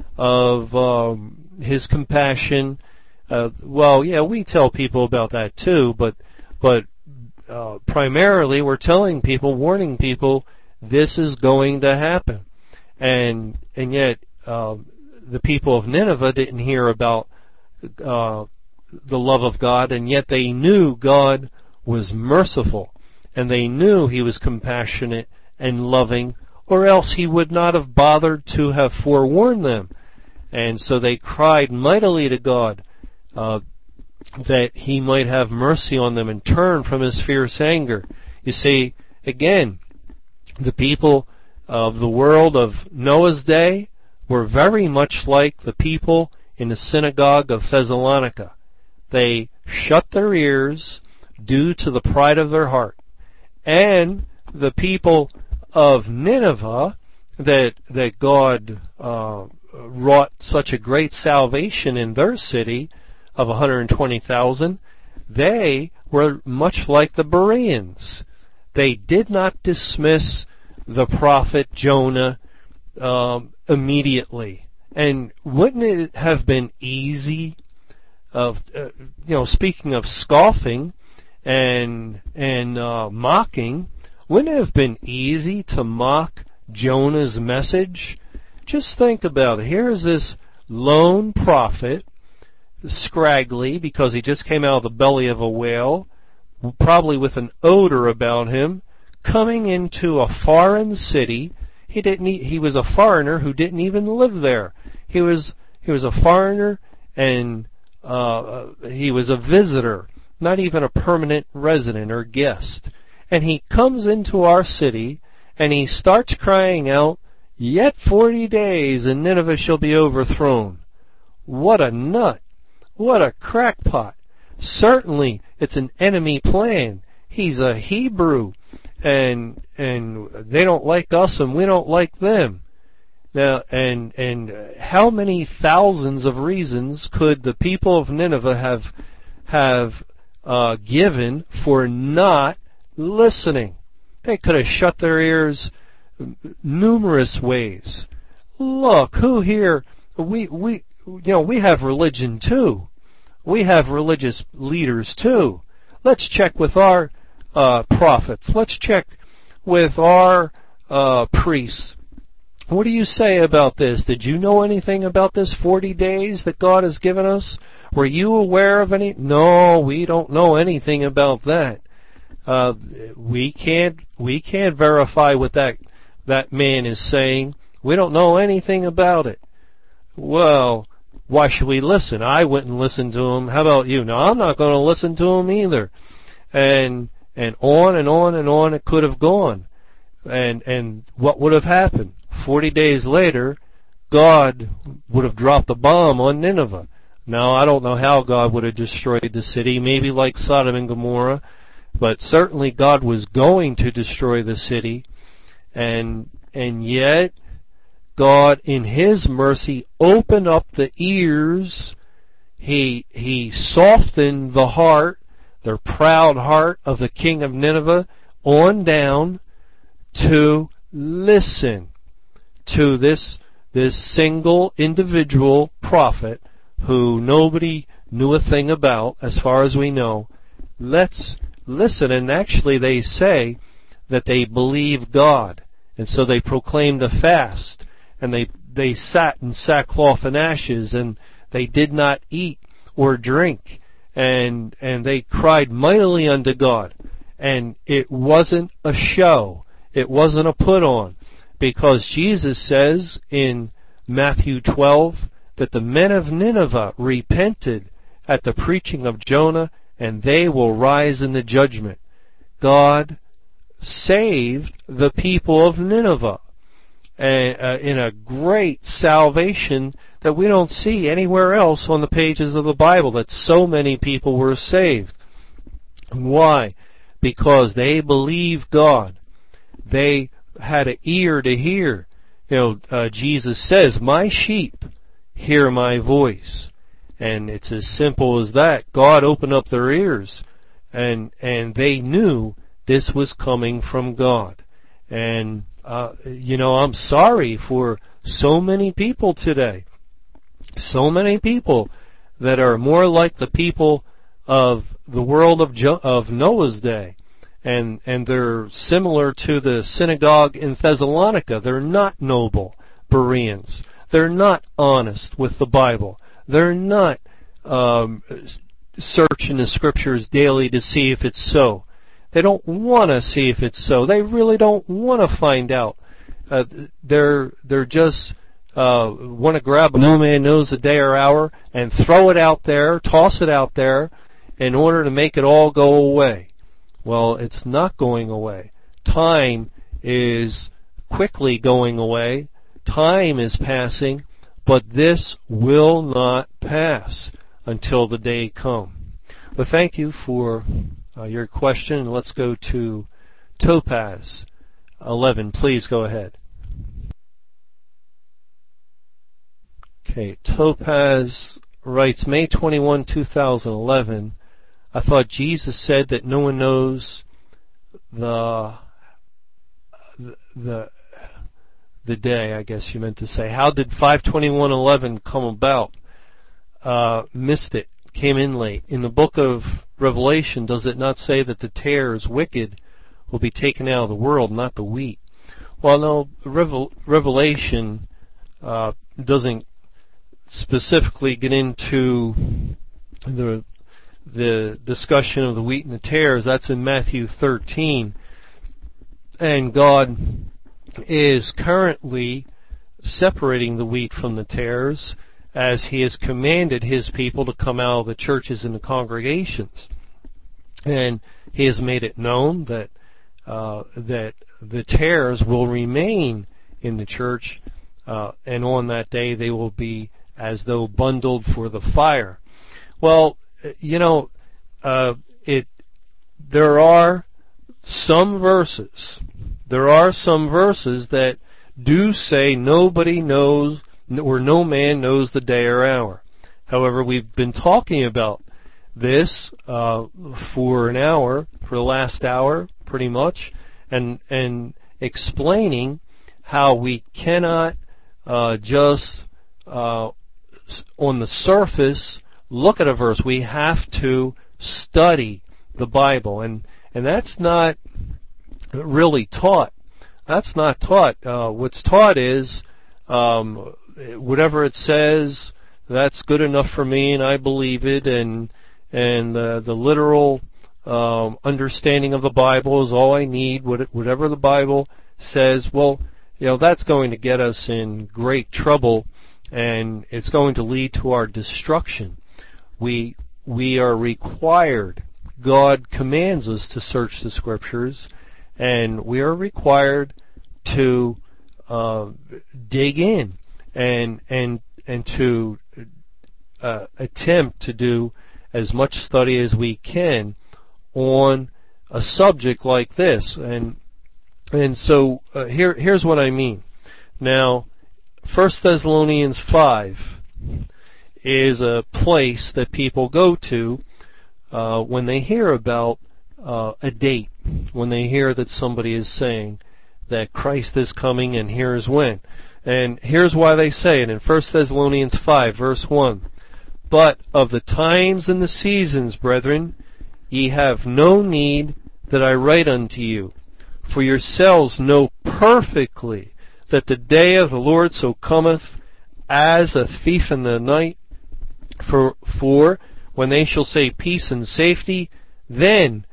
[SPEAKER 1] of um, His compassion. Uh, well, yeah, we tell people about that too, but but uh, primarily we're telling people, warning people, this is going to happen, and and yet uh, the people of Nineveh didn't hear about uh, the love of God, and yet they knew God was merciful. And they knew He was compassionate and loving, or else He would not have bothered to have forewarned them. And so they cried mightily to God uh, that He might have mercy on them and turn from His fierce anger. You see, again, the people of the world of Noah's day were very much like the people in the synagogue of Thessalonica. They shut their ears due to the pride of their heart. And the people of Nineveh, that that God uh, wrought such a great salvation in their city of one hundred twenty thousand, they were much like the Bereans. They did not dismiss the prophet Jonah um, immediately. And wouldn't it have been easy, of uh, you know, speaking of scoffing and and uh, mocking, wouldn't it have been easy to mock Jonah's message? Just think about it. Here's this lone prophet, scraggly because he just came out of the belly of a whale, probably with an odor about him, coming into a foreign city. He didn't. He was a foreigner who didn't even live there. He was he was a foreigner, and uh, he was a visitor, not even a permanent resident or guest. And he comes into our city, and he starts crying out, "Yet forty days, and Nineveh shall be overthrown." What a nut! What a crackpot! Certainly, it's an enemy plan. He's a Hebrew, and and they don't like us, and we don't like them. Now, and and how many thousands of reasons could the people of Nineveh have have uh, given for not listening? They could have shut their ears numerous ways. Look, who here? We we you know we have religion too. We have religious leaders too. Let's check with our uh, prophets. Let's check with our uh, priests. What do you say about this? Did you know anything about this forty days that God has given us? Were you aware of any? No, we don't know anything about that. Uh, we can't we can't verify what that that man is saying. We don't know anything about it. Well, why should we listen? I wouldn't listen to him. How about you? No, I'm not going to listen to him either. And and on and on and on it could have gone. And and what would have happened? Forty days later, God would have dropped a bomb on Nineveh. Now, I don't know how God would have destroyed the city, maybe like Sodom and Gomorrah, but certainly God was going to destroy the city, and and yet God, in His mercy, opened up the ears. He He softened the heart, the proud heart of the king of Nineveh, on down to listen to this this single individual prophet who nobody knew a thing about, as far as we know. Let's listen. And actually they say that they believe God, and so they proclaimed a fast, and they they sat in sackcloth and ashes, and they did not eat or drink, and and they cried mightily unto God. And it wasn't a show. It wasn't a put on. Because Jesus says in Matthew twelve that the men of Nineveh repented at the preaching of Jonah, and they will rise in the judgment. God saved the people of Nineveh in a great salvation that we don't see anywhere else on the pages of the Bible, that so many people were saved. Why? Because they believed God. They had an ear to hear. You know, uh, Jesus says, "My sheep hear my voice." And it's as simple as that. God opened up their ears, and and they knew this was coming from God. And, uh, you know, I'm sorry for so many people today. So many people that are more like the people of the world of, jo- of Noah's day. And and they're similar to the synagogue in Thessalonica. They're not noble Bereans. They're not honest with the Bible. They're not um, searching the Scriptures daily to see if it's so. They don't want to see if it's so. They really don't want to find out. Uh, they're they're just uh, want to grab a no man knows the day or hour and throw it out there, toss it out there, in order to make it all go away. Well, it's not going away. Time is quickly going away. Time is passing, but this will not pass until the day come. Well, thank you for uh, your question. Let's go to Topaz. eleven. Please go ahead. Okay, Topaz writes, May twenty-first, two thousand eleven. I thought Jesus said that no one knows the the the day, I guess you meant to say. How did five twenty-one eleven come about? Uh, missed it. Came in late. In the book of Revelation, does it not say that the tares, wicked, will be taken out of the world, not the wheat? Well, no, Revel- Revelation uh, doesn't specifically get into the the discussion of the wheat and the tares. That's in Matthew thirteen. And God is currently separating the wheat from the tares, as He has commanded His people to come out of the churches and the congregations. And He has made it known that uh, that the tares will remain in the church, uh, and on that day they will be as though bundled for the fire. Well, you know, uh, it. There are some verses. There are some verses that do say nobody knows, or no man knows the day or hour. However, we've been talking about this uh, for an hour, for the last hour, pretty much, and and explaining how we cannot uh, just uh, on the surface look at a verse. We have to study the Bible, and and that's not really taught. That's not taught. Uh, what's taught is um, whatever it says, that's good enough for me, and I believe it, and and uh, the literal um, understanding of the Bible is all I need. Whatever the Bible says, well, you know, that's going to get us in great trouble, and it's going to lead to our destruction. We we are required. God commands us to search the Scriptures, and we are required to uh, dig in and and and to uh, attempt to do as much study as we can on a subject like this. And and so uh, here here's what I mean. Now, First Thessalonians five is a place that people go to uh, when they hear about uh, a date, when they hear that somebody is saying that Christ is coming and here's when. And here's why they say it in First Thessalonians five, verse one. But of the times and the seasons, brethren, ye have no need that I write unto you. For yourselves know perfectly that the day of the Lord so cometh as a thief in the night. For, for when they shall say peace and safety, then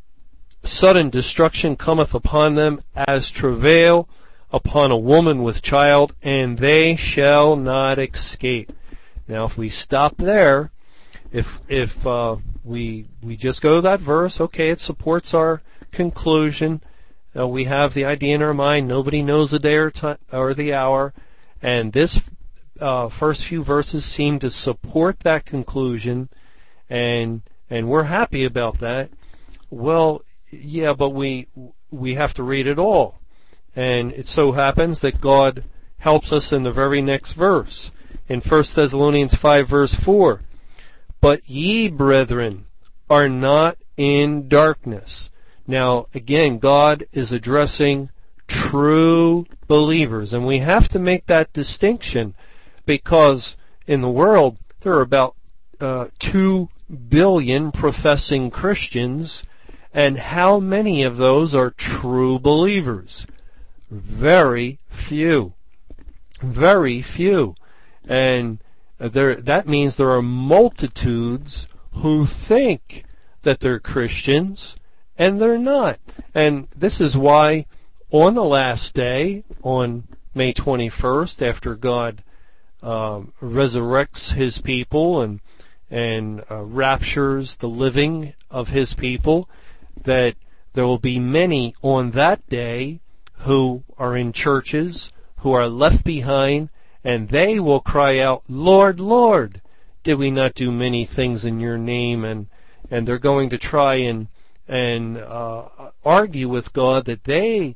[SPEAKER 1] sudden destruction cometh upon them as travail upon a woman with child, and they shall not escape. Now, if we stop there, if if uh, we we just go to that verse, okay, it supports our conclusion. Uh, we have the idea in our mind. Nobody knows the day or, t- or the hour, and this uh, first few verses seem to support that conclusion, and and we're happy about that. Well, yeah, but we we have to read it all. And it so happens that God helps us in the very next verse. In First Thessalonians five, verse four. But ye, brethren, are not in darkness. Now, again, God is addressing true believers. And we have to make that distinction because in the world there are about uh, two billion professing Christians. And how many of those are true believers? Very few. Very few. And there, that means there are multitudes who think that they're Christians, and they're not. And this is why on the last day, on May twenty-first, after God um, resurrects His people and, and uh, raptures the living of His people, that there will be many on that day who are in churches, who are left behind, and they will cry out, Lord, Lord, did we not do many things in your name? And and they're going to try and and uh, argue with God that they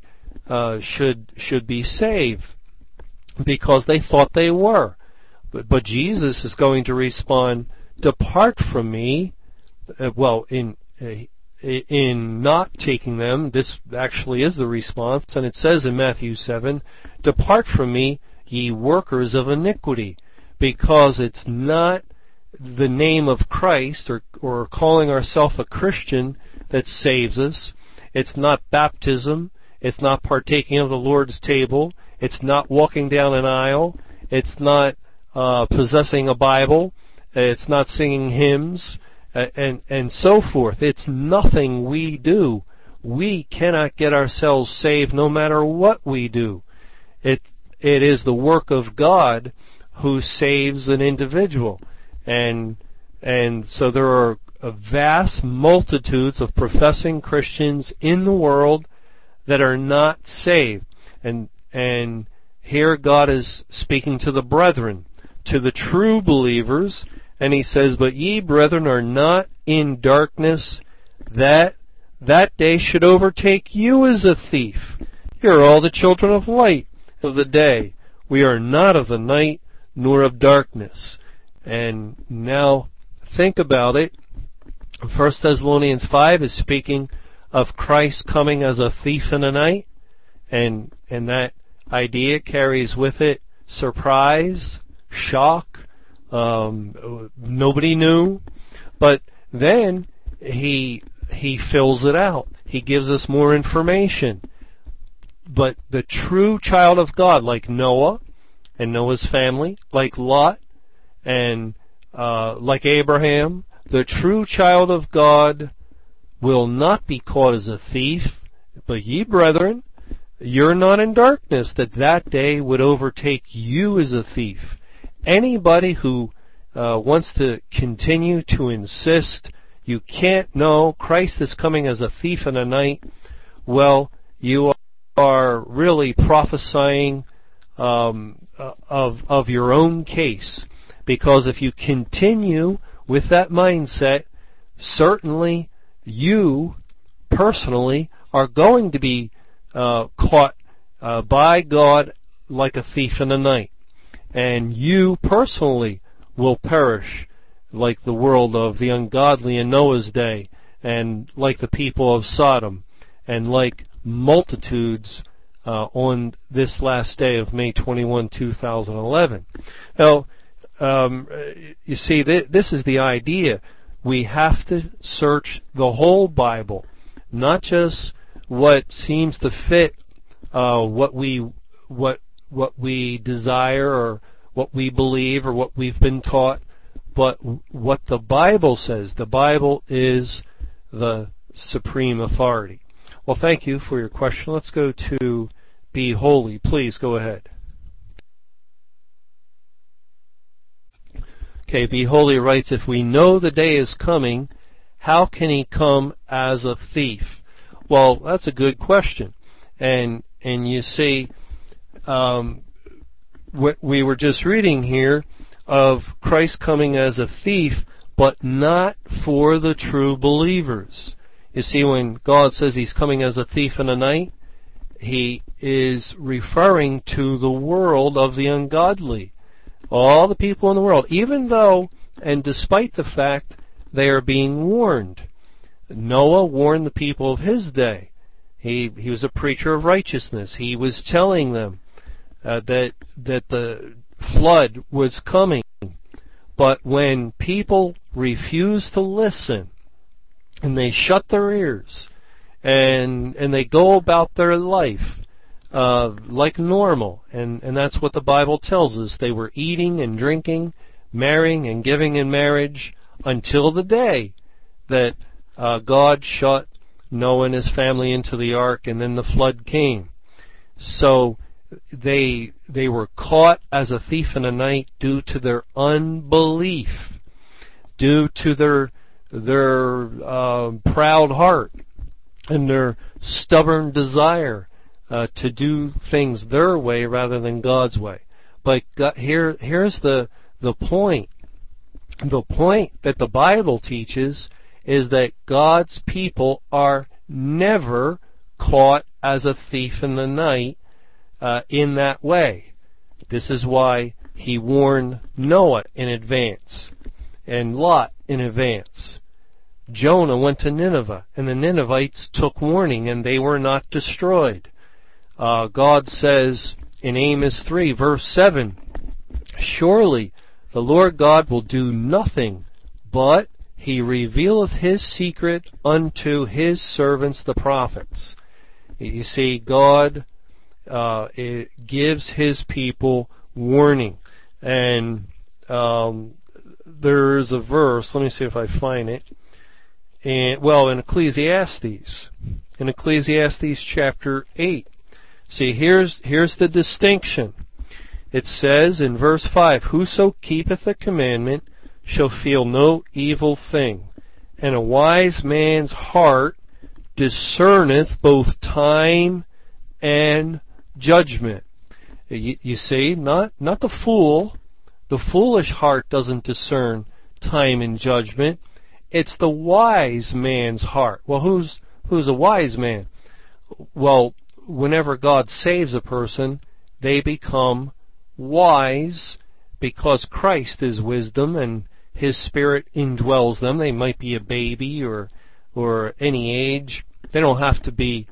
[SPEAKER 1] uh, should should be saved because they thought they were. But, but Jesus is going to respond, "Depart from me." Uh, well, in uh, in not taking them, this actually is the response, and it says in Matthew seven, "Depart from me, ye workers of iniquity," because it's not the name of Christ or, or calling ourselves a Christian that saves us. It's not baptism. It's not partaking of the Lord's table. It's not walking down an aisle. It's not uh, possessing a Bible. It's not singing hymns, uh, and and so forth. It's nothing we do. We cannot get ourselves saved no matter what we do. It it is the work of God who saves an individual. And and so there are vast multitudes of professing Christians in the world that are not saved. And and here God is speaking to the brethren, to the true believers, and he says, "But ye, brethren, are not in darkness, that that day should overtake you as a thief. You are all the children of light of the day. We are not of the night, nor of darkness." And now think about it. First Thessalonians five is speaking of Christ coming as a thief in the night, and and that idea carries with it surprise, shock. Um, nobody knew, but then he he fills it out. He gives us more information. But the true child of God, like Noah and Noah's family, like Lot, and uh, like Abraham, the true child of God will not be caught as a thief. But ye, brethren, you're not in darkness, that that day would overtake you as a thief. Anybody who uh, wants to continue to insist you can't know Christ is coming as a thief in the night, well, you are really prophesying um, of of your own case. Because if you continue with that mindset, certainly you personally are going to be uh, caught uh, by God like a thief in the night. And you personally will perish like the world of the ungodly in Noah's day, and like the people of Sodom, and like multitudes uh, on this last day of May twenty-first, two thousand eleven. Now, Um, you see, th- this is the idea. We have to search the whole Bible, not just what seems to fit uh, what we what what we desire or what we believe or what we've been taught, but what the Bible says. The Bible is the supreme authority. Well, thank you for your question. Let's go to Be Holy. Please go ahead. Okay, Be Holy writes, "If we know the day is coming, how can he come as a thief?" Well, that's a good question. And and you see, um, what we were just reading here of Christ coming as a thief, but not for the true believers. You see, when God says he's coming as a thief in the night, he is referring to the world of the ungodly. All the people in the world, even though, and despite the fact, they are being warned. Noah warned the people of his day. He he was a preacher of righteousness. He was telling them uh, that that the flood was coming. But when people refuse to listen, and they shut their ears, and and they go about their life Uh, like normal, and, and that's what the Bible tells us. They were eating and drinking, marrying and giving in marriage until the day that uh, God shut Noah and his family into the ark, and then the flood came. So they they were caught as a thief in the night due to their unbelief, due to their their uh, proud heart and their stubborn desire Uh, to do things their way rather than God's way. But God, here, here's the the point. The point that the Bible teaches is that God's people are never caught as a thief in the night uh, in that way. This is why he warned Noah in advance and Lot in advance. Jonah went to Nineveh, and the Ninevites took warning, and they were not destroyed. Uh, God says in Amos three, verse seven, surely the Lord God will do nothing, but he revealeth his secret unto his servants the prophets. You see, God uh, it gives his people warning. And um, there's a verse, let me see if I find it. And, well, in Ecclesiastes, in Ecclesiastes chapter eight. See, here's here's the distinction. It says in verse five, whoso keepeth the commandment shall feel no evil thing, and a wise man's heart discerneth both time and judgment. You, you see, not not the fool. The foolish heart doesn't discern time and judgment. It's the wise man's heart. Well, who's who's a wise man? Well, whenever God saves a person, they become wise because Christ is wisdom and his Spirit indwells them. They might be a baby or or any age. They don't have to be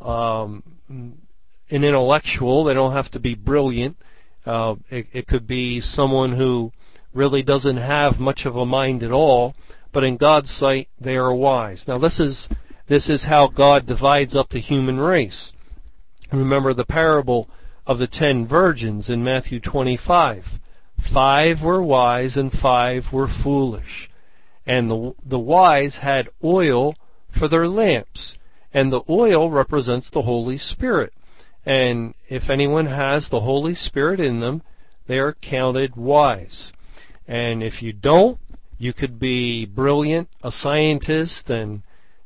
[SPEAKER 1] um, an intellectual. They don't have to be brilliant. Uh, it, it could be someone who really doesn't have much of a mind at all, but in God's sight, they are wise. Now, this is this is how God divides up the human race. Remember the parable of the ten virgins in Matthew twenty-five. Five were wise and five were foolish. And the, the wise had oil for their lamps. And the oil represents the Holy Spirit. And if anyone has the Holy Spirit in them, they are counted wise. And if you don't, you could be brilliant, a scientist, and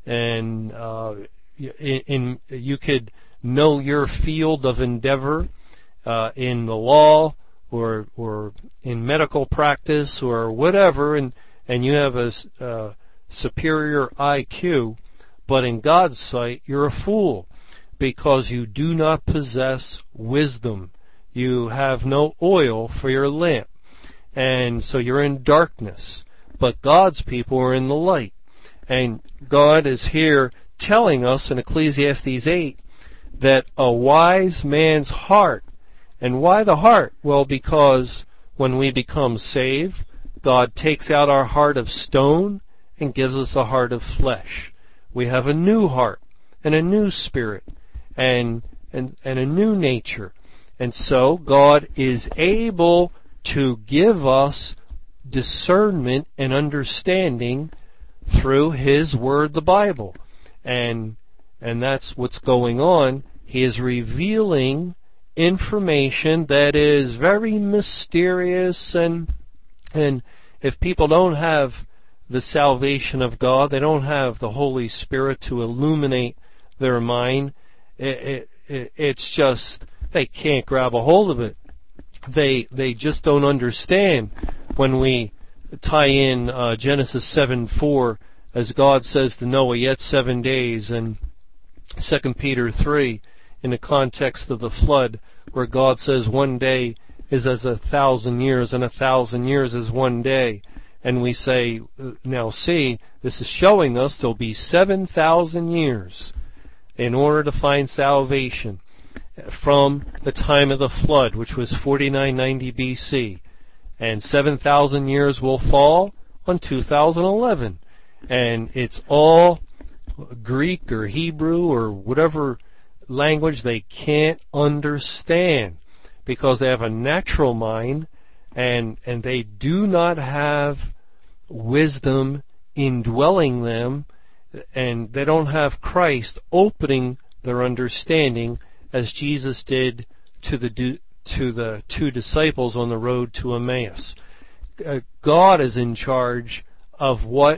[SPEAKER 1] and uh, in, in you could know your field of endeavor uh, in the law or or in medical practice or whatever, and and you have a uh, superior I Q, but in God's sight you're a fool because you do not possess wisdom. You have no oil for your lamp, and so you're in darkness. But God's people are in the light. And God is here telling us in Ecclesiastes eight that a wise man's heart, and why the heart? Well, because when we become saved, God takes out our heart of stone and gives us a heart of flesh. We have a new heart and a new spirit and and, and a new nature. And so God is able to give us discernment and understanding through His Word, the Bible. And and that's what's going on. He is revealing information that is very mysterious, and and if people don't have the salvation of God, they don't have the Holy Spirit to illuminate their mind, it, it, it's just, they can't grab a hold of it. They they just don't understand when we tie in uh, Genesis seven four, as God says to Noah, yet seven days, and Second Peter three, in the context of the flood, where God says one day is as a thousand years, and a thousand years is one day. And we say, now see, this is showing us there'll be seven thousand years in order to find salvation from the time of the flood, which was forty-nine ninety B C. And seven thousand years will fall on two thousand eleven. And it's all Greek or Hebrew or whatever language they can't understand, because they have a natural mind and and they do not have wisdom indwelling them, and they don't have Christ opening their understanding as Jesus did to the to the two disciples on the road to Emmaus. Uh, God is in charge of what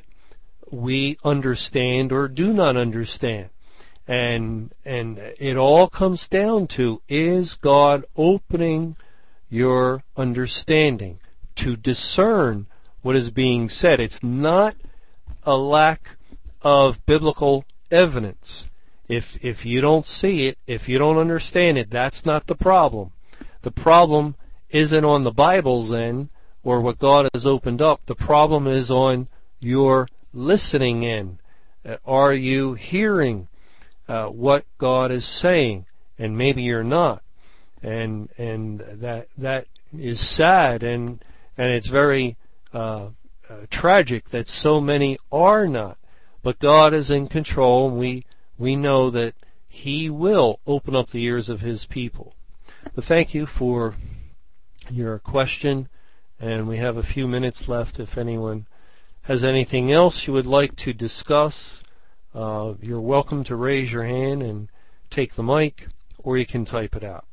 [SPEAKER 1] we understand or do not understand. And and it all comes down to, is God opening your understanding to discern what is being said? It's not a lack of biblical evidence. If if you don't see it, if you don't understand it, that's not the problem. The problem isn't on the Bible's end or what God has opened up. The problem is on your listening end. Uh, are you hearing uh, what God is saying? And maybe you're not. And and that that is sad, and and it's very uh, uh, tragic that so many are not. But God is in control, and we we know that He will open up the ears of His people. But thank you for your question, and we have a few minutes left. If anyone has anything else you would like to discuss, uh, you're welcome to raise your hand and take the mic, or you can type it out.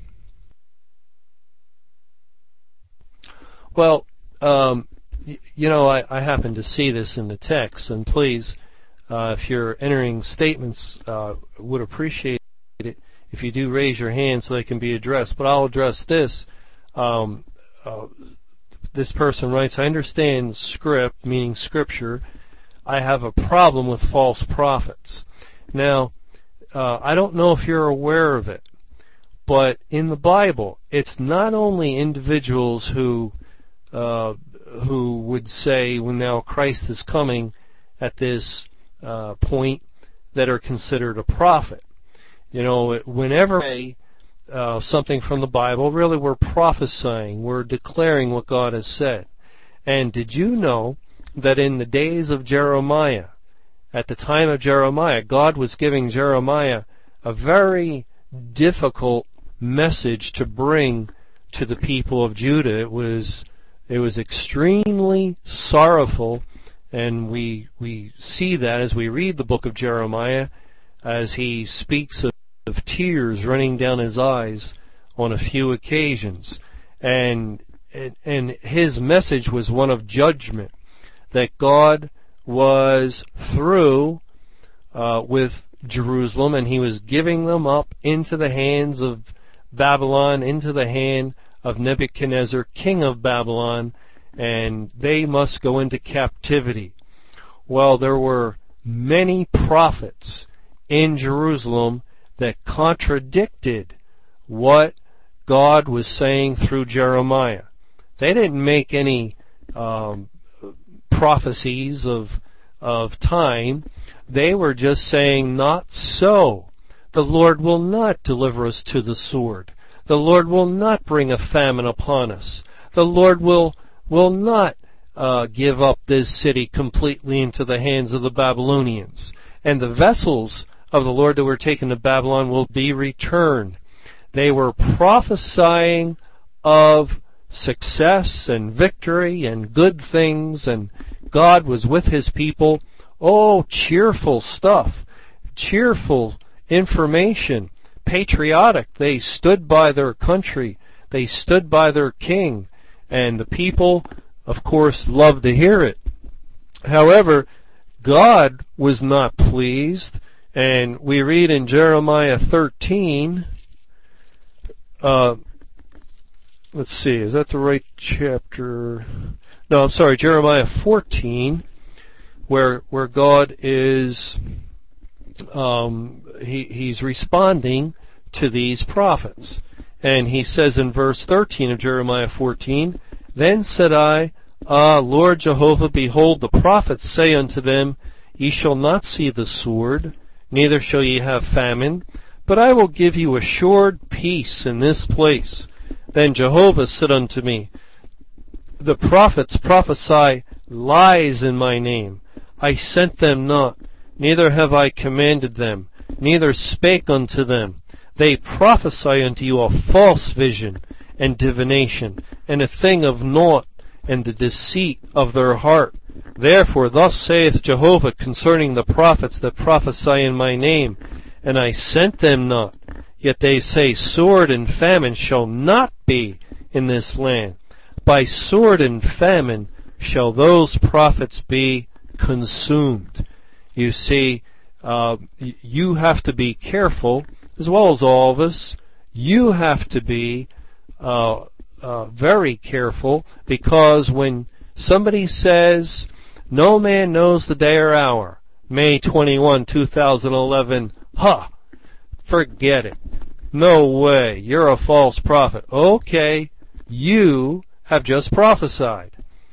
[SPEAKER 1] Well, um, y- you know, I, I happen to see this in the text, and please, uh, if you're entering statements, uh, would appreciate it if you do raise your hand so they can be addressed. But I'll address this. Um, uh, this person writes, I understand script, meaning scripture. I have a problem with false prophets. Now, uh, I don't know if you're aware of it, but in the Bible, it's not only individuals who uh, who would say, when now Christ is coming at this uh, point, that are considered a prophet. You know, whenever uh, something from the Bible, really we're prophesying, we're declaring what God has said. And did you know that in the days of Jeremiah, at the time of Jeremiah, God was giving Jeremiah a very difficult message to bring to the people of Judah. It was it was extremely sorrowful, and we we see that as we read the book of Jeremiah, as he speaks of, of tears running down his eyes on a few occasions. And and his message was one of judgment, that God was through uh, with Jerusalem, and He was giving them up into the hands of Babylon, into the hand of Nebuchadnezzar, king of Babylon, and they must go into captivity. Well, there were many prophets in Jerusalem that contradicted what God was saying through Jeremiah. They didn't make any um, prophecies of of time. They were just saying, not so. The Lord will not deliver us to the sword. The Lord will not bring a famine upon us. The Lord will will not uh, give up this city completely into the hands of the Babylonians. And the vessels of the Lord that were taken to Babylon will be returned. They were prophesying of success and victory and good things, and God was with His people. Oh, cheerful stuff, cheerful information, patriotic. They stood by their country. They stood by their king. And the people, of course, loved to hear it. However, God was not pleased. And we read in Jeremiah thirteen, uh, let's see, is that the right chapter? No, I'm sorry, Jeremiah fourteen, where where God is, um, he he's responding to these prophets, and he says in verse thirteen of Jeremiah fourteen, Then said I, Ah, Lord Jehovah, behold, the prophets say unto them, Ye shall not see the sword, neither shall ye have famine, but I will give you assured peace in this place. Then Jehovah said unto me, The prophets prophesy lies in my name. I sent them not, neither have I commanded them, neither spake unto them. They prophesy unto you a false vision and divination, and a thing of naught, and the deceit of their heart. Therefore thus saith Jehovah concerning the prophets that prophesy in my name, and I sent them not. Yet they say, Sword and famine shall not be in this land. By sword and famine shall those prophets be consumed. You see, uh, you have to be careful, as well as all of us. You have to be uh, uh, very careful, because when somebody says, no man knows the day or hour, May twenty-first, two thousand eleven, Ha! Forget it. No way. You're a false prophet. Okay, you have just prophesied.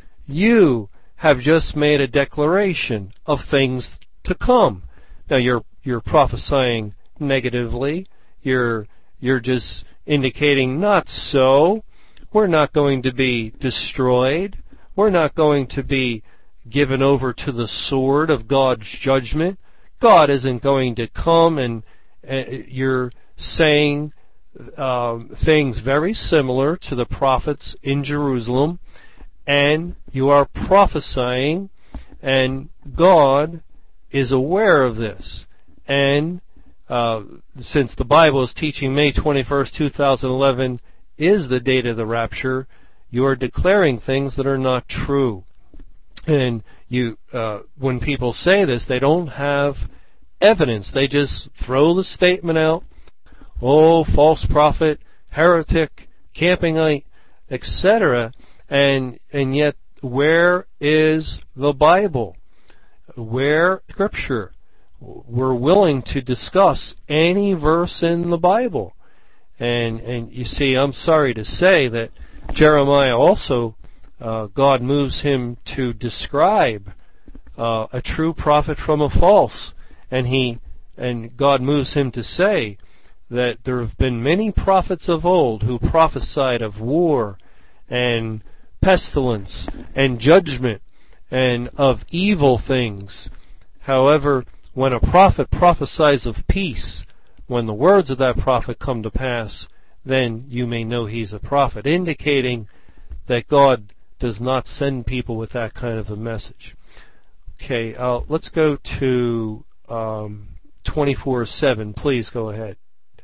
[SPEAKER 1] You have just made a declaration of things to come. Now you're you're prophesying negatively. You're you're just indicating not so. We're not going to be destroyed. We're not going to be given over to the sword of God's judgment. God isn't going to come, and uh, you're saying um, things very similar to the prophets in Jerusalem, and you are prophesying, and God is aware of this. And uh, since the Bible is teaching May twenty-first, two thousand eleven is the date of the rapture, you are declaring things that are not true. And you, uh, when people say this, they don't have evidence. They just throw the statement out. Oh, false prophet, heretic, campingite, et cetera. And and yet, where is the Bible? Where Scripture? We're willing to discuss any verse in the Bible. And and you see, I'm sorry to say that Jeremiah also, uh, God moves him to describe uh, a true prophet from a false, and he and God moves him to say that there have been many prophets of old who prophesied of war and pestilence and judgment and of evil things. However, when a prophet prophesies of peace, when the words of that prophet come to pass, then you may know he's a prophet, indicating that God does not send people with that kind of a message. Okay, uh, let's go to um, twenty-four seven. Please go ahead.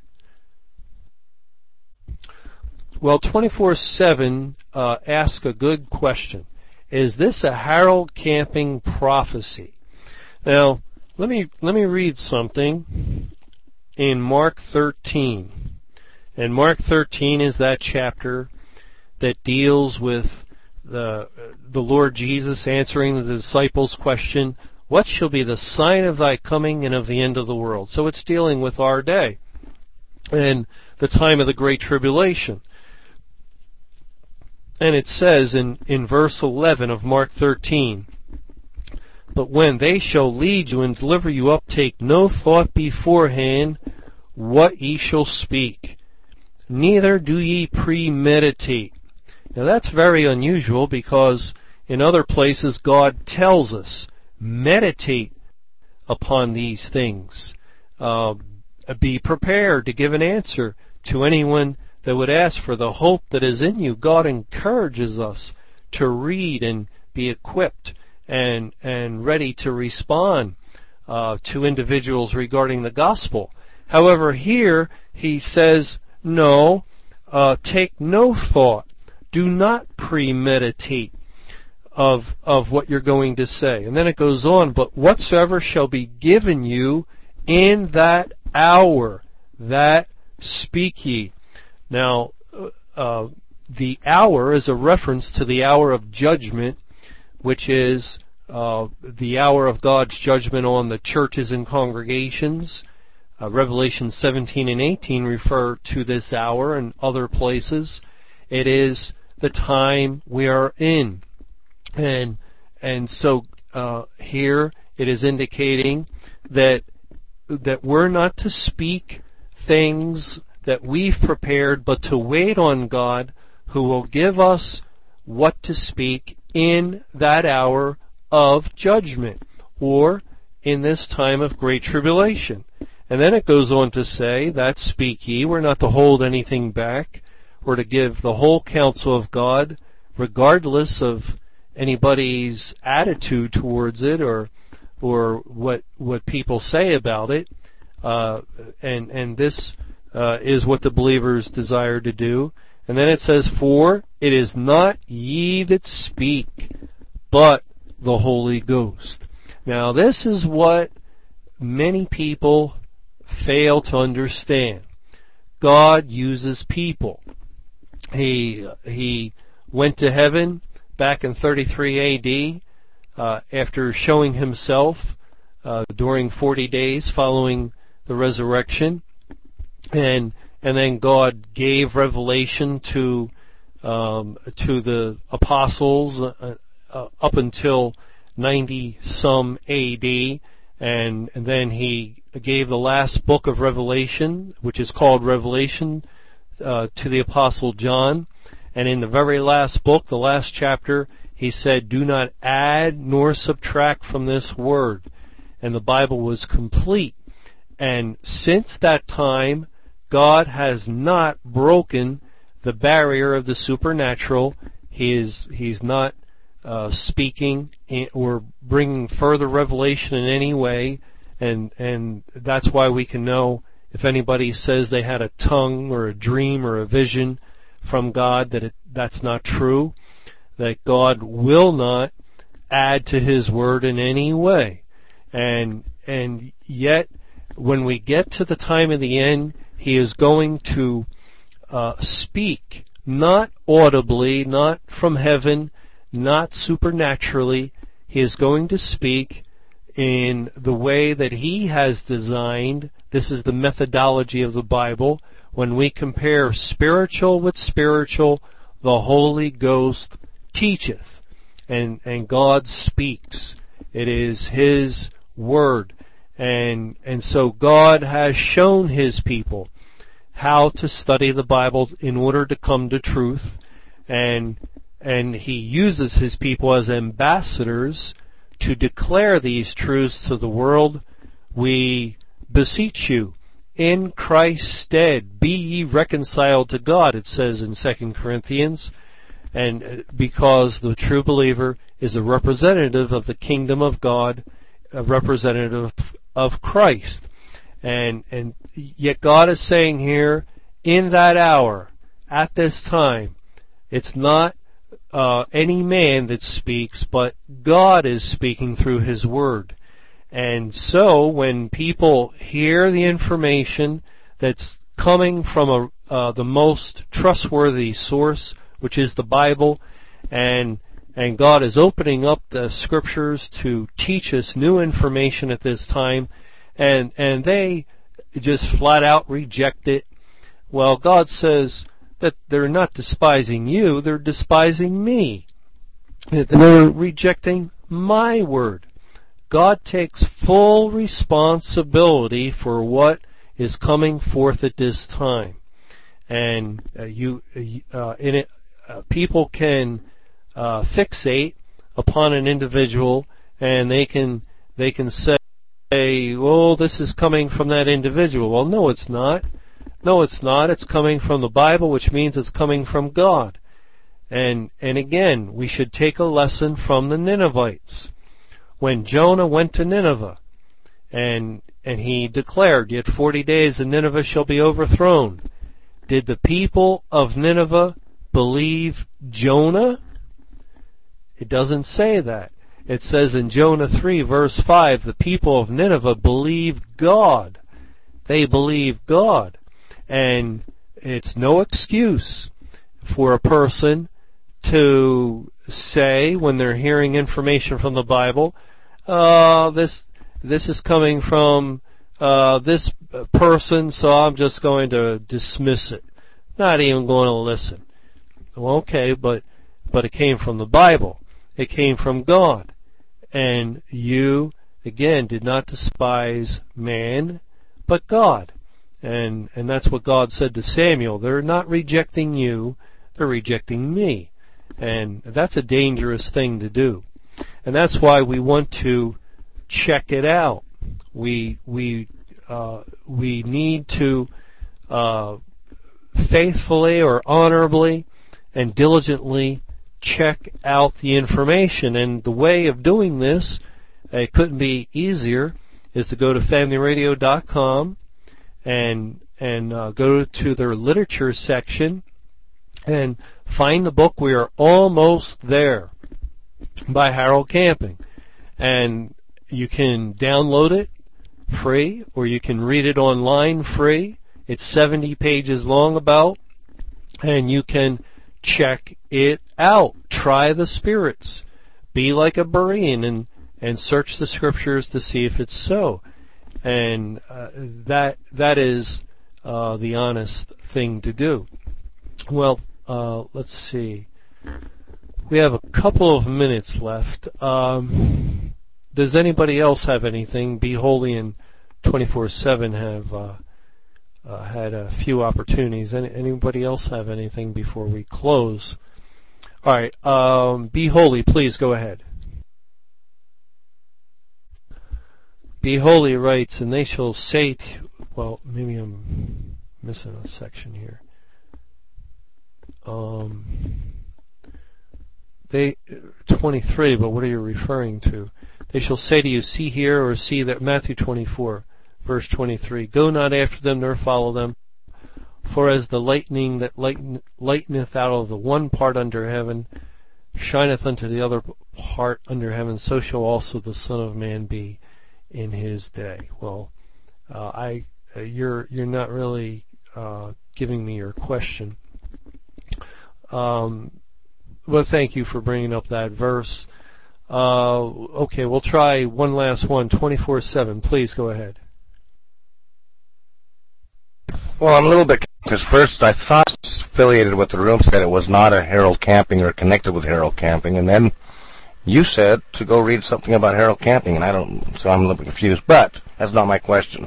[SPEAKER 1] Well, twenty-four seven uh, asks a good question. Is this a Harold Camping prophecy? Now, let me let me read something in Mark thirteen. And Mark thirteen is that chapter that deals with the the Lord Jesus answering the disciples' question, what shall be the sign of thy coming and of the end of the world? So it's dealing with our day and the time of the Great Tribulation. And it says in, in verse eleven of Mark thirteen, but when they shall lead you and deliver you up, take no thought beforehand what ye shall speak, neither do ye premeditate. Now that's very unusual, because in other places God tells us, meditate upon these things. Uh, be prepared to give an answer to anyone that would ask for the hope that is in you. God encourages us to read and be equipped and and ready to respond uh, to individuals regarding the gospel. However, here he says, no, uh, take no thought. Do not premeditate of of what you're going to say. And then it goes on, but whatsoever shall be given you in that hour, that speak ye. Now, uh, the hour is a reference to the hour of judgment, which is uh, the hour of God's judgment on the churches and congregations. Uh, Revelation seventeen and eighteen refer to this hour, and other places. It is the time we are in. And and so uh, here it is indicating that that we're not to speak things that we've prepared, but to wait on God, who will give us what to speak in that hour of judgment, or in this time of great tribulation. And then it goes on to say, that speak ye. We're not to hold anything back. We're to give the whole counsel of God, regardless of anybody's attitude towards it, or or what what people say about it. Uh, and and this uh, is what the believers desire to do. And then it says, for it is not ye that speak, but the Holy Ghost. Now this is what many people fail to understand. God uses people. He he went to heaven back in thirty-three A D uh, after showing himself uh, during forty days following the resurrection, and and then God gave revelation to um, to the apostles uh, uh, up until ninety some A D, and, and then He gave the last book of Revelation, which is called Revelation, uh, to the Apostle John. And in the very last book, the last chapter, He said, "Do not add nor subtract from this word." And the Bible was complete. And since that time, God has not broken the barrier of the supernatural. He is, He's not uh, speaking in, or bringing further revelation in any way. And, and that's why we can know if anybody says they had a tongue or a dream or a vision from God, that it, that's not true. That God will not add to His word in any way. And, and yet, when we get to the time of the end, He is going to uh, speak, not audibly, not from heaven, not supernaturally. He is going to speak in the way that He has designed. This is the methodology of the Bible. When we compare spiritual with spiritual, the Holy Ghost teacheth, and, and God speaks. It is His word. And, and so God has shown His people how to study the Bible in order to come to truth, and, and He uses His people as ambassadors to declare these truths to the world. We beseech you, in Christ's stead, be ye reconciled to God, it says in Second Corinthians, and because the true believer is a representative of the kingdom of God, a representative of Christ. And, and yet God is saying here, in that hour, at this time, it's not uh, any man that speaks, but God is speaking through His word. And so when people hear the information that's coming from a, uh, the most trustworthy source, which is the Bible, and and God is opening up the Scriptures to teach us new information at this time, and and they just flat out reject it. Well, God says that they're not despising you, they're despising me. They're rejecting my word. God takes full responsibility for what is coming forth at this time. And uh, you, uh, in it, uh, people can uh, fixate upon an individual, and they can they can say, "Well, this is coming from that individual." Well, no, it's not. No, it's not. It's coming from the Bible, which means it's coming from God. And and again, we should take a lesson from the Ninevites. When Jonah went to Nineveh, and and he declared, "Yet forty days and Nineveh shall be overthrown." Did the people of Nineveh believe Jonah? It doesn't say that. It says in Jonah three, verse five, the people of Nineveh believed God. They believed God. And it's no excuse for a person to say, when they're hearing information from the Bible, uh, this this is coming from uh, this person, so I'm just going to dismiss it. Not even going to listen. Well, okay, but but it came from the Bible. It came from God. And you, again, did not despise man, but God. And and that's what God said to Samuel. They're not rejecting you, they're rejecting me. And that's a dangerous thing to do. And that's why we want to check it out. We we uh, we need to uh, faithfully or honorably and diligently check out the information. And the way of doing this, it couldn't be easier, is to go to family radio dot com and and uh, go to their literature section and find the book We Are Almost There by Harold Camping. And you can download it free, or you can read it online free. It's seventy pages long about, and you can check it out. Try the spirits. Be like a Berean and, and search the Scriptures to see if it's so. and uh, that that is uh, the honest thing to do. Well, uh, let's see. We have a couple of minutes left. Um, does anybody else have anything? Be Holy and twenty-four seven have uh, uh, had a few opportunities. Any, anybody else have anything before we close? All right. Um, Be Holy, please go ahead. Be Holy writes, and they shall say to you, well, maybe I'm missing a section here. Um, they twenty-three, but what are you referring to? They shall say to you, see here, or see that. Matthew twenty-four, verse twenty-three. Go not after them, nor follow them. For as the lightning that lighten, lighteneth out of the one part under heaven, shineth unto the other part under heaven, so shall also the Son of Man be in his day. Well, uh, I uh, you're you're not really uh, giving me your question. Um, well, thank you for bringing up that verse. Uh, okay, we'll try one last one. twenty-four seven. Please go ahead.
[SPEAKER 2] Well, I'm a little bit, because first I thought it was affiliated with the room, said it was not a Harold Camping or connected with Harold Camping, and then you said to go read something about Harold Camping, and I don't, so I'm a little bit confused, but that's not my question.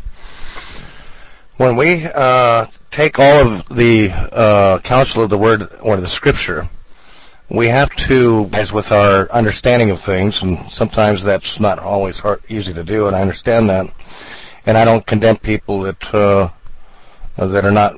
[SPEAKER 2] When we uh, take all of the uh, counsel of the Word or the Scripture, we have to, as with our understanding of things, and sometimes that's not always hard, easy to do, and I understand that, and I don't condemn people that uh, that are not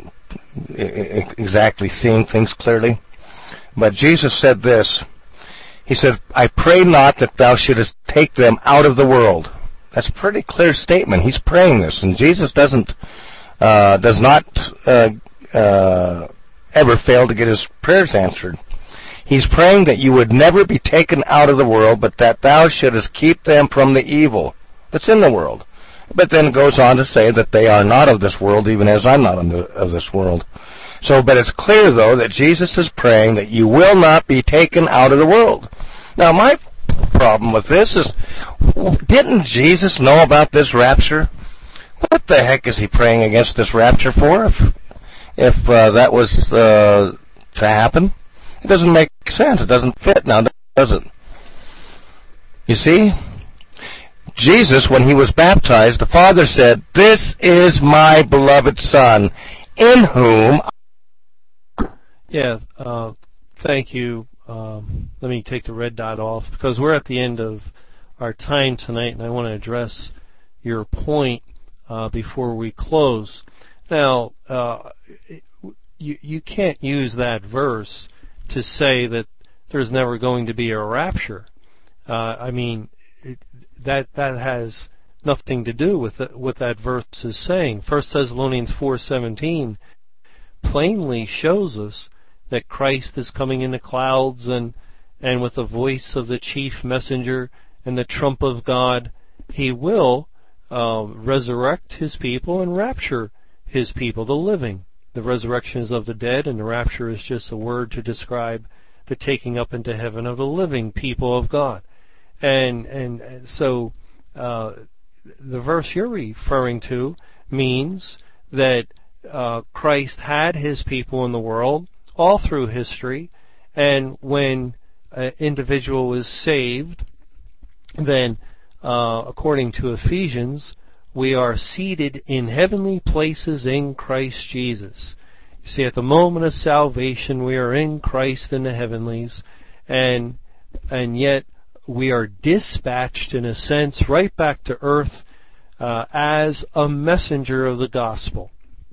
[SPEAKER 2] exactly seeing things clearly. But Jesus said this. He said, I pray not that thou shouldest take them out of the world. That's a pretty clear statement. He's praying this, and Jesus doesn't, uh, does not uh, uh, ever fail to get his prayers answered. He's praying that you would never be taken out of the world, but that thou shouldest keep them from the evil that's in the world. But then goes on to say that they are not of this world, even as I'm not of this world. So, but it's clear, though, that Jesus is praying that you will not be taken out of the world. Now, my problem with this is, didn't Jesus know about this rapture? What the heck is he praying against this rapture for, if, if uh, that was uh, to happen? It doesn't make sense. It doesn't fit now, does it? You see? Jesus, when he was baptized, the Father said, this is my beloved Son, in whom...
[SPEAKER 1] Yeah, uh, thank you. Um, let me take the red dot off, because we're at the end of our time tonight, and I want to address your point uh, before we close. Now, uh, you, you can't use that verse to say that there's never going to be a rapture. Uh, I mean... It, That that has nothing to do with the, what that verse is saying. First Thessalonians four seventeen plainly shows us that Christ is coming in the clouds, and and with the voice of the chief messenger and the trump of God, he will uh, resurrect his people and rapture his people, the living. The resurrection is of the dead, and the rapture is just a word to describe the taking up into heaven of the living people of God. And and so uh, the verse you're referring to means that uh, Christ had his people in the world all through history, and when an individual is saved, then uh, according to Ephesians, we are seated in heavenly places in Christ Jesus. You see, at the moment of salvation, we are in Christ in the heavenlies, and and yet we are dispatched, in a sense, right back to earth uh, as a messenger of the gospel.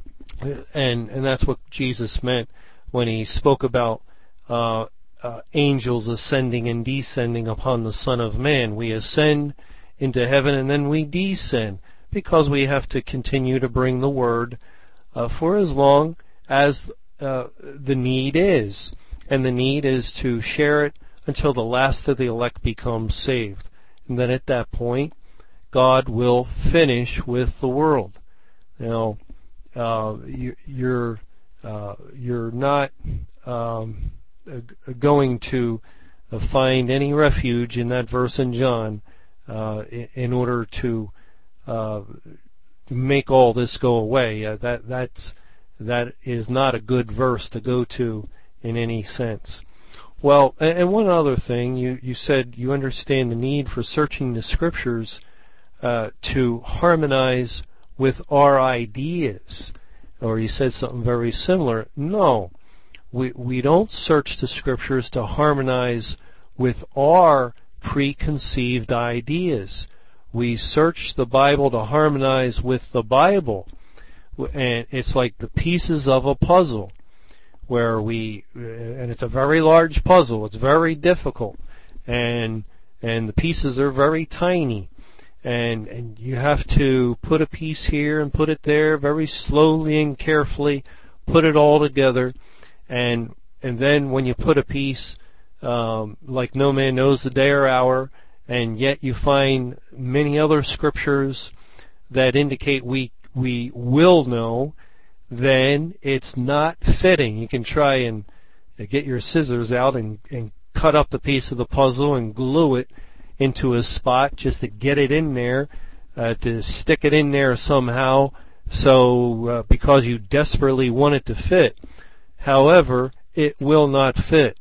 [SPEAKER 1] And and that's what Jesus meant when he spoke about uh, uh, angels ascending and descending upon the Son of Man. We ascend into heaven and then we descend, because we have to continue to bring the word uh, for as long as uh, the need is. And the need is to share it until the last of the elect becomes saved. And then at that point, God will finish with the world. Now, uh, you, you're uh, you're not um, going to find any refuge in that verse in John uh, in order to uh, make all this go away. Uh, that that's that is not a good verse to go to in any sense. Well, and, and one other thing, you you said you understand the need for searching the Scriptures uh, to harmonize with our ideas, or you said something very similar. No, we we don't search the Scriptures to harmonize with our preconceived ideas. We search the Bible to harmonize with the Bible, and it's like the pieces of a puzzle, where we, and it's a very large puzzle. It's very difficult, and and the pieces are very tiny, and and you have to put a piece here and put it there very slowly and carefully, put it all together, and and then when you put a piece, um, like no man knows the day or hour, and yet you find many other scriptures that indicate we we will know, then it's not fitting. You can try and get your scissors out and, and cut up the piece of the puzzle and glue it into a spot just to get it in there, uh, to stick it in there somehow, so uh, because you desperately want it to fit. However, it will not fit,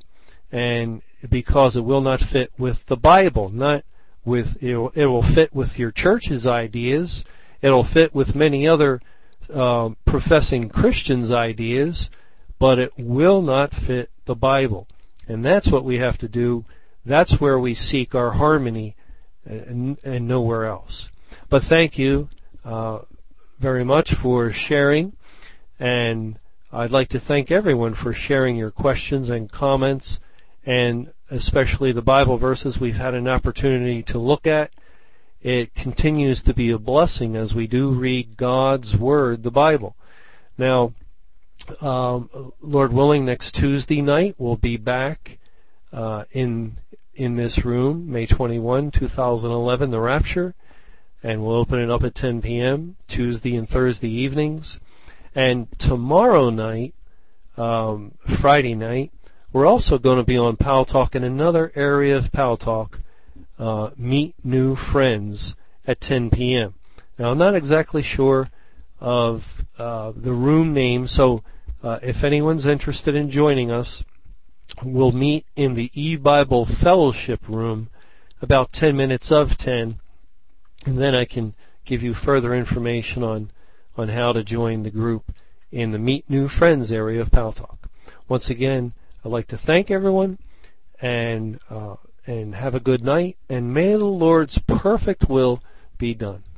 [SPEAKER 1] and because it will not fit with the Bible, not with it will, it will fit with your church's ideas. It'll fit with many other uh, professing Christians' ideas, but it will not fit the Bible. And that's what we have to do. That's where we seek our harmony, and, and nowhere else. But thank you uh, very much for sharing, and I'd like to thank everyone for sharing your questions and comments, and especially the Bible verses we've had an opportunity to look at. It continues to be a blessing as we do read God's Word, the Bible. Now, um, Lord willing, next Tuesday night we'll be back uh, in in this room, May twenty-first, two thousand eleven, the Rapture, and we'll open it up at ten p.m. Tuesday and Thursday evenings. And tomorrow night, um, Friday night, we're also going to be on Pal Talk in another area of Pal Talk, uh, Meet New Friends at ten p.m. Now, I'm not exactly sure of uh, the room name, so uh, if anyone's interested in joining us, we'll meet in the E-Bible Fellowship Room about ten minutes of ten, and then I can give you further information on, on how to join the group in the Meet New Friends area of Pal Talk. Once again, I'd like to thank everyone, and uh, and have a good night, and may the Lord's perfect will be done.